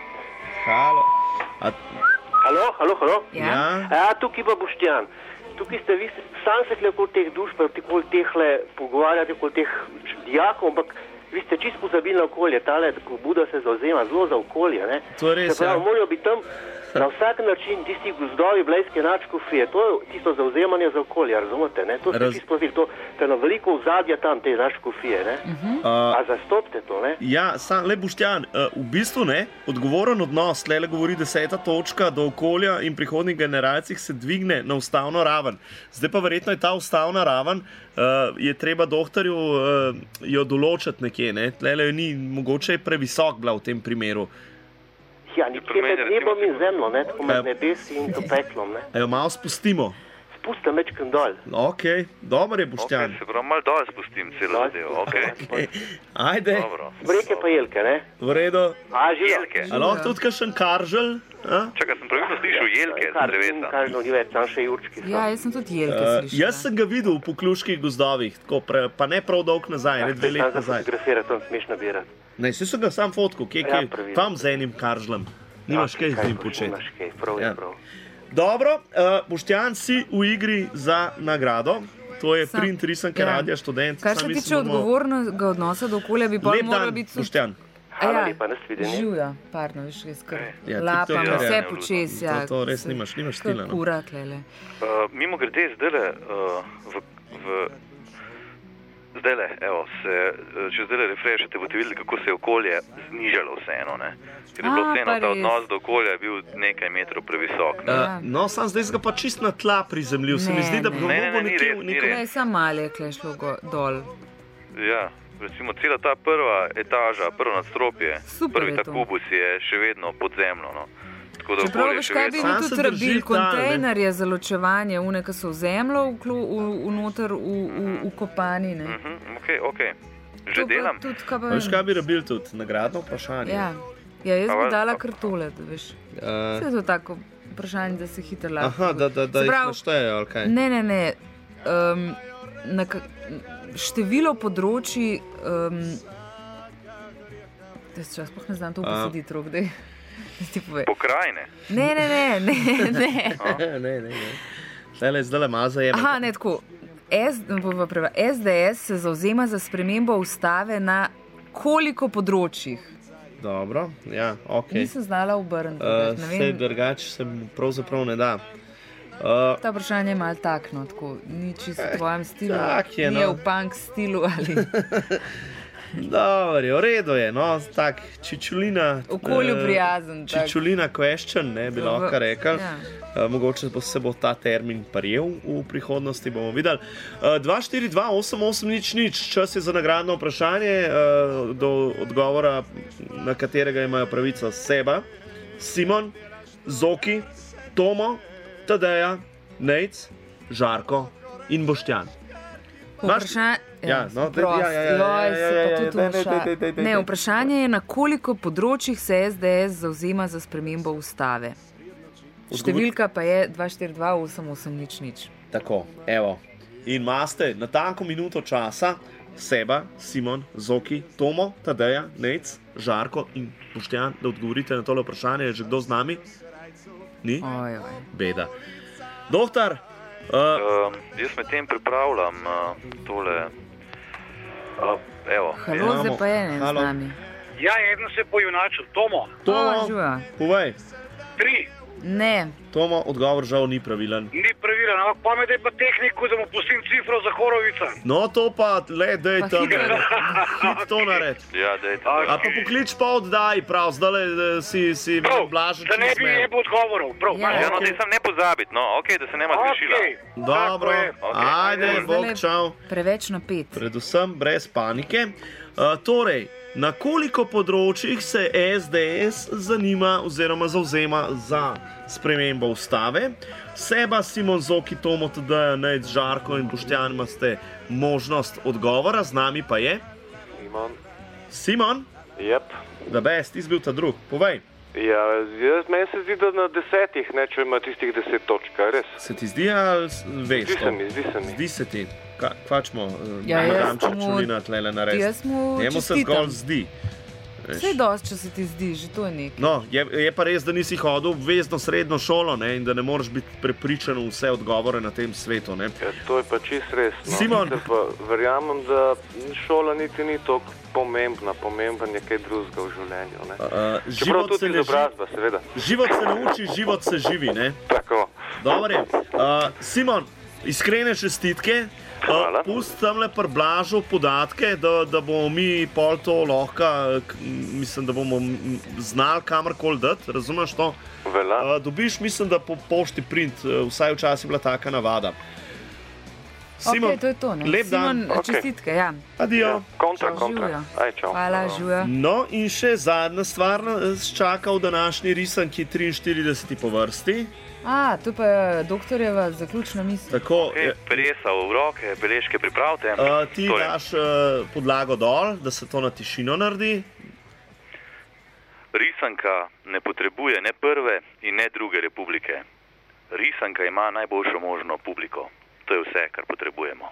halo. A, Halo, halo, halo. Ja? Ja, tukaj pa Boštjan. Tukaj ste vi, sam se tukaj okoli teh družb, okoli tehle pogovarjate, okoli teh dijakov, ampak vi ste čisto pozabili na okolje. Tale pobuda se zauzema zelo za okolje, ne? To je res, Se pravi, ja. morajo biti tam na vsak način tisti gozdovi, blejske nadškofije, to je tisto zauzemanje za okolje, razumete, ne? To ste Raz- čisto pozabili, to, to je na veliko ozadja tam, te nadškofije, ne? A zastopite to, ne? Ja, sam, le Boštjan, uh, v bistvu ne, odgovoren odnos, tle govori deseta točka do okolja in prihodnjih generacij se dvigne na ustavno raven. Zdaj pa verjetno je ta ustavna raven, uh, je treba doktorju uh, jo določiti nekje, ne, tle jo ni, mogoče je previsok bila v tem primeru. Ja, nekje med nebom in zemljo, ne? Tako Ja. med nebesi in to peklom, ne? A jo malo spustimo? Spustam večkrat dol. Ok, dober je Boštjan. Se pravi, malo dol spustim celo zadevo, ok. Okay. Ajde, Dobro. Breke pa jelke, ne? v redu. A, živa. Jelke. A lahko tudi kakšen karželj? a? Čakaj, sem pravilno slišal jelke z Kar, drevesa. kar no, ni več, tam še jurčki so. Ja, jaz sem tudi jelke Uh, slišala. jaz sem ga videl v pokluških gozdovih, tako pre, pa ne prav dolg nazaj, ne dve leti Tam nazaj. fotografirati, tam smeš nabirati. Ne, si sem ga sam fotko, kje, Ja, kje, pravilno. tam z enim karžlem. Nimaš kaj z njim početi. Nimaš kaj, prav je Ja. prav. Dobro, uh, Boštjan, si v igri za nagrado. To je Sam- triintrideset ja. radija študent. Kar se Sam tiče mislim, da bomo- odgovornega odnosa do okolja, bi pa Lep moralo dan, biti tudi... Boštjan. Hvala lepa, nasvidenje. Živja, pardon, veš, res kar Ja, ti lapam, to je- vse ja, počes, ja. To, to res nimaš, nimaš stila. No. Kura, klele. Uh, mimo grede, zdajle, uh, v, v, zdajle, evo, se, uh, če zdajle refrešite, boste videli, kako se je okolje znižalo vseeno, ne? Ker je bilo A, vseeno pa ta res. odnos do okolja je bil nekaj metrov previsok. Ne? Uh, no, sam zdaj sem ga pa čist na tla prizemljil. Se mi Ne, zdi, da bi ne. ga Ne, ne, mogel ne, ni nekje res, v ni neko... res. Ne, samo malo je kle šlo go, dol. Ja, recimo cela ta prva etaža, prvo nadstropje, Super prvi je ta to. kubus je še vedno pod zemljo, no. Tako da Čeprav okolje veš, še kaj bi vedno... mi Sam se tudi drži rabili, tal, ne. kontejnerje za ločevanje, une, ki so v zemljo vklo- v- v noter v- v- vkopani, ne. Mhm, ok, ok. Že To pa delam. tudi, kaj pa Veš, vem. kaj bi rabili tudi? Nagradno vprašanje. Ja, ja, jaz A bi vas- dala kar tole, da veš. Uh, Vse je to tako vprašanje, da se hitro lahko. aha, da, da, da Se jih pravi, naštejejo, ali kaj? Ne, ne, ne. Um, na ka, število področji. Um, Jaz čas pa ne znam to A. posediti, rok, da ti povem. Pokrajine. Ne, ne, ne, ne. ne. ne, ne, ne. Zdaj, zdaj le malo zajemam. Aha, ne tako. S, bova preva. S D S se zauzema za spremembo ustave na koliko področjih? Dobro, ja, ok. Nisem znala obrniti. Uh, ne vse vem. drugače se mi pravzaprav ne da. Uh, Ta vprašanje je malo takno, tako ni čisto v tvojem stilu. tak je, Ni no. v punk stilu ali Dobro, je, v redu je, no, tak, čičulina. okolju eh, prijazen. tak. Čičulina question, ne bi V- lahko rekel. ja. Uh, mogoče bo se bo ta termin prijel v prihodnosti, bomo videli. Uh, dva štiri dva osem osem nič nič, čas je za nagradno vprašanje, uh, do odgovora, na katerega imajo pravico Seba, Simon, Zoki, Tomo, Tadeja, Nejc, Žarko in Boštjan. Vprašanje, Ja, no, daj, prost, ja, ja, ja, ja, joj, ja, se ja, pa ja, tudi daj, daj, vpraša- daj, daj, daj, Ne, daj. vprašanje je, na koliko področjih se S D S zauzema za spremembo ustave. Številka pa je dva štiri dva osem osem nič nič. Tako, evo. In imate na tanko minuto časa Seba, Simon, Zoki, Tomo, Tadeja, Nejc, Žarko in Boštjan, da odgovorite na tole vprašanje. Je že kdo z nami? Ni? Oj, oj. Beda. Doktor, uh, Um, jaz med tem pripravljam uh, tole. Uh, evo. Halo, Imamo. zdaj pa je ne z Halo. nami. Ja, eden se pojunačil, Tomo. Tomo, O, živa. povej. Tri, Ne, Tomo, odgovor žal ni pravilen. ni pravilno. mobilen, ampak pamet je pa tehniku, da mu pustim cifro za Horovica. No, to pa, le, dej tam, hit to nared. Ja, dej tam. A pa poklič pa oddaj, prav, zdaj si, si blažen. Da ne bi ne bo odgovorov, prav. Ja, ja no, ti sem ne pozabit, no, okej, okay, da se nema zgrešila. Okay. Dobro, okay. Ajde, bog čau. Preveč napet. Predvsem brez panike. Uh, torej, na koliko področjih se S D S zanima oziroma zauzema za spremembo ustave? Seba, Simon Zoki, Tomo, Tadeja, Nejc, Žarko in Boštjan imate možnost odgovora, z nami pa je? Simon. Simon? Jep. Da best, ti si bil ta drug, povej. Ja, jaz, meni se zdi, da na desetih, ne, če ima tistih deset točk, kaj res? Se ti zdi, ali veš zdi to? Se mi, zdi se mi. Zdi se ti. Ka, kvačmo, ja, madam Črčulina tlele narediti. Jaz mu Njemu se zgolj zdi. Vse dosti, če se ti zdi, že to je nekaj. No, je, je pa res, da nisi hodil v obvezno srednjo šolo, ne, in da ne moreš biti prepričan v vse odgovore na tem svetu, ne. Ja, to je pa čist res, no. Simon. Pa verjamem, da šola niti ni toliko pomembna, pomemben je kaj drugega v življenju, ne. Uh, Čeprav tudi izobrazba, seveda. Život se nauči, život se živi, ne. Tako. Dobar je. Uh, Simon, iskrene čestitke. Uh, pust tamle pri Blažu podatke, da, da bomo mi pol to lahko, mislim, da bomo znali kamorkoli dati, razumeš to? Vela. Uh, dobiš, mislim, da po pošti print, uh, vsaj včasih bila taka navada. Simon, okay, to je to, ne? Lep Simon, dan. čestitke, ja. Adijo. Ja, kontra, čau, kontra. Živjo. Aj, čau. Hvala, Živjo. No in še zadnja stvar nas čaka v današnji risanki triinštirideseti po vrsti. A, to pa je doktorjeva zaključna misel. Tako, okay, Peresa v roke, beležke pripravite. Uh, ti daš uh, podlago dol, da se to na tišino naredi. Risanka ne potrebuje ne prve in ne druge republike. Risanka ima najboljšo možno publiko. To je vse, kar potrebujemo.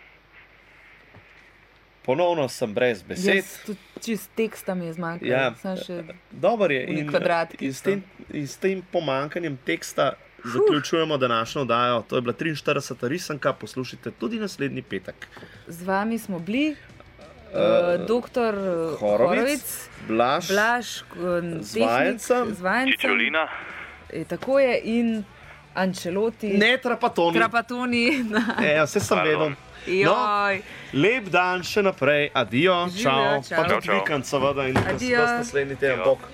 Ponovno sem brez besed. Jaz tudi čist teksta mi je zmanjkalo. Ja, še dober je. In, kvadratki, in, s tem, in s tem pomankanjem teksta zaključujemo današnjo oddajo. To je bila triinštirideseta risanka, poslušajte tudi naslednji petek. Z vami smo bili uh, doktor Horovic, Blaž, Blaž Zvajcem, Čičolina. E, tako je in Ancelotti. Ne, Trapatoni. Trapatoni. E, vse sem vedel. No, lep dan še naprej, adijo, čau, čau. Pa tudi vikend seveda in adijo. Naslednji teden, bok.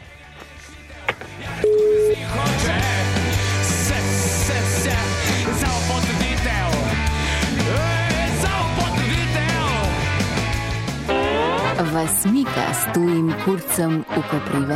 Vas mika s tujim kurcem v koprive?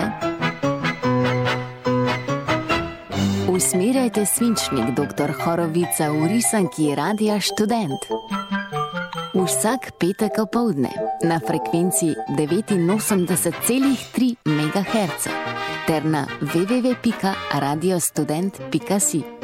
Usmerjajte svinčnik doktor Horovica v risanki Radia Študent. Vsak petek opoldne na frekvenci devetinosemdeset celih tri megaherca ter na w w w pika radiostudent pika si.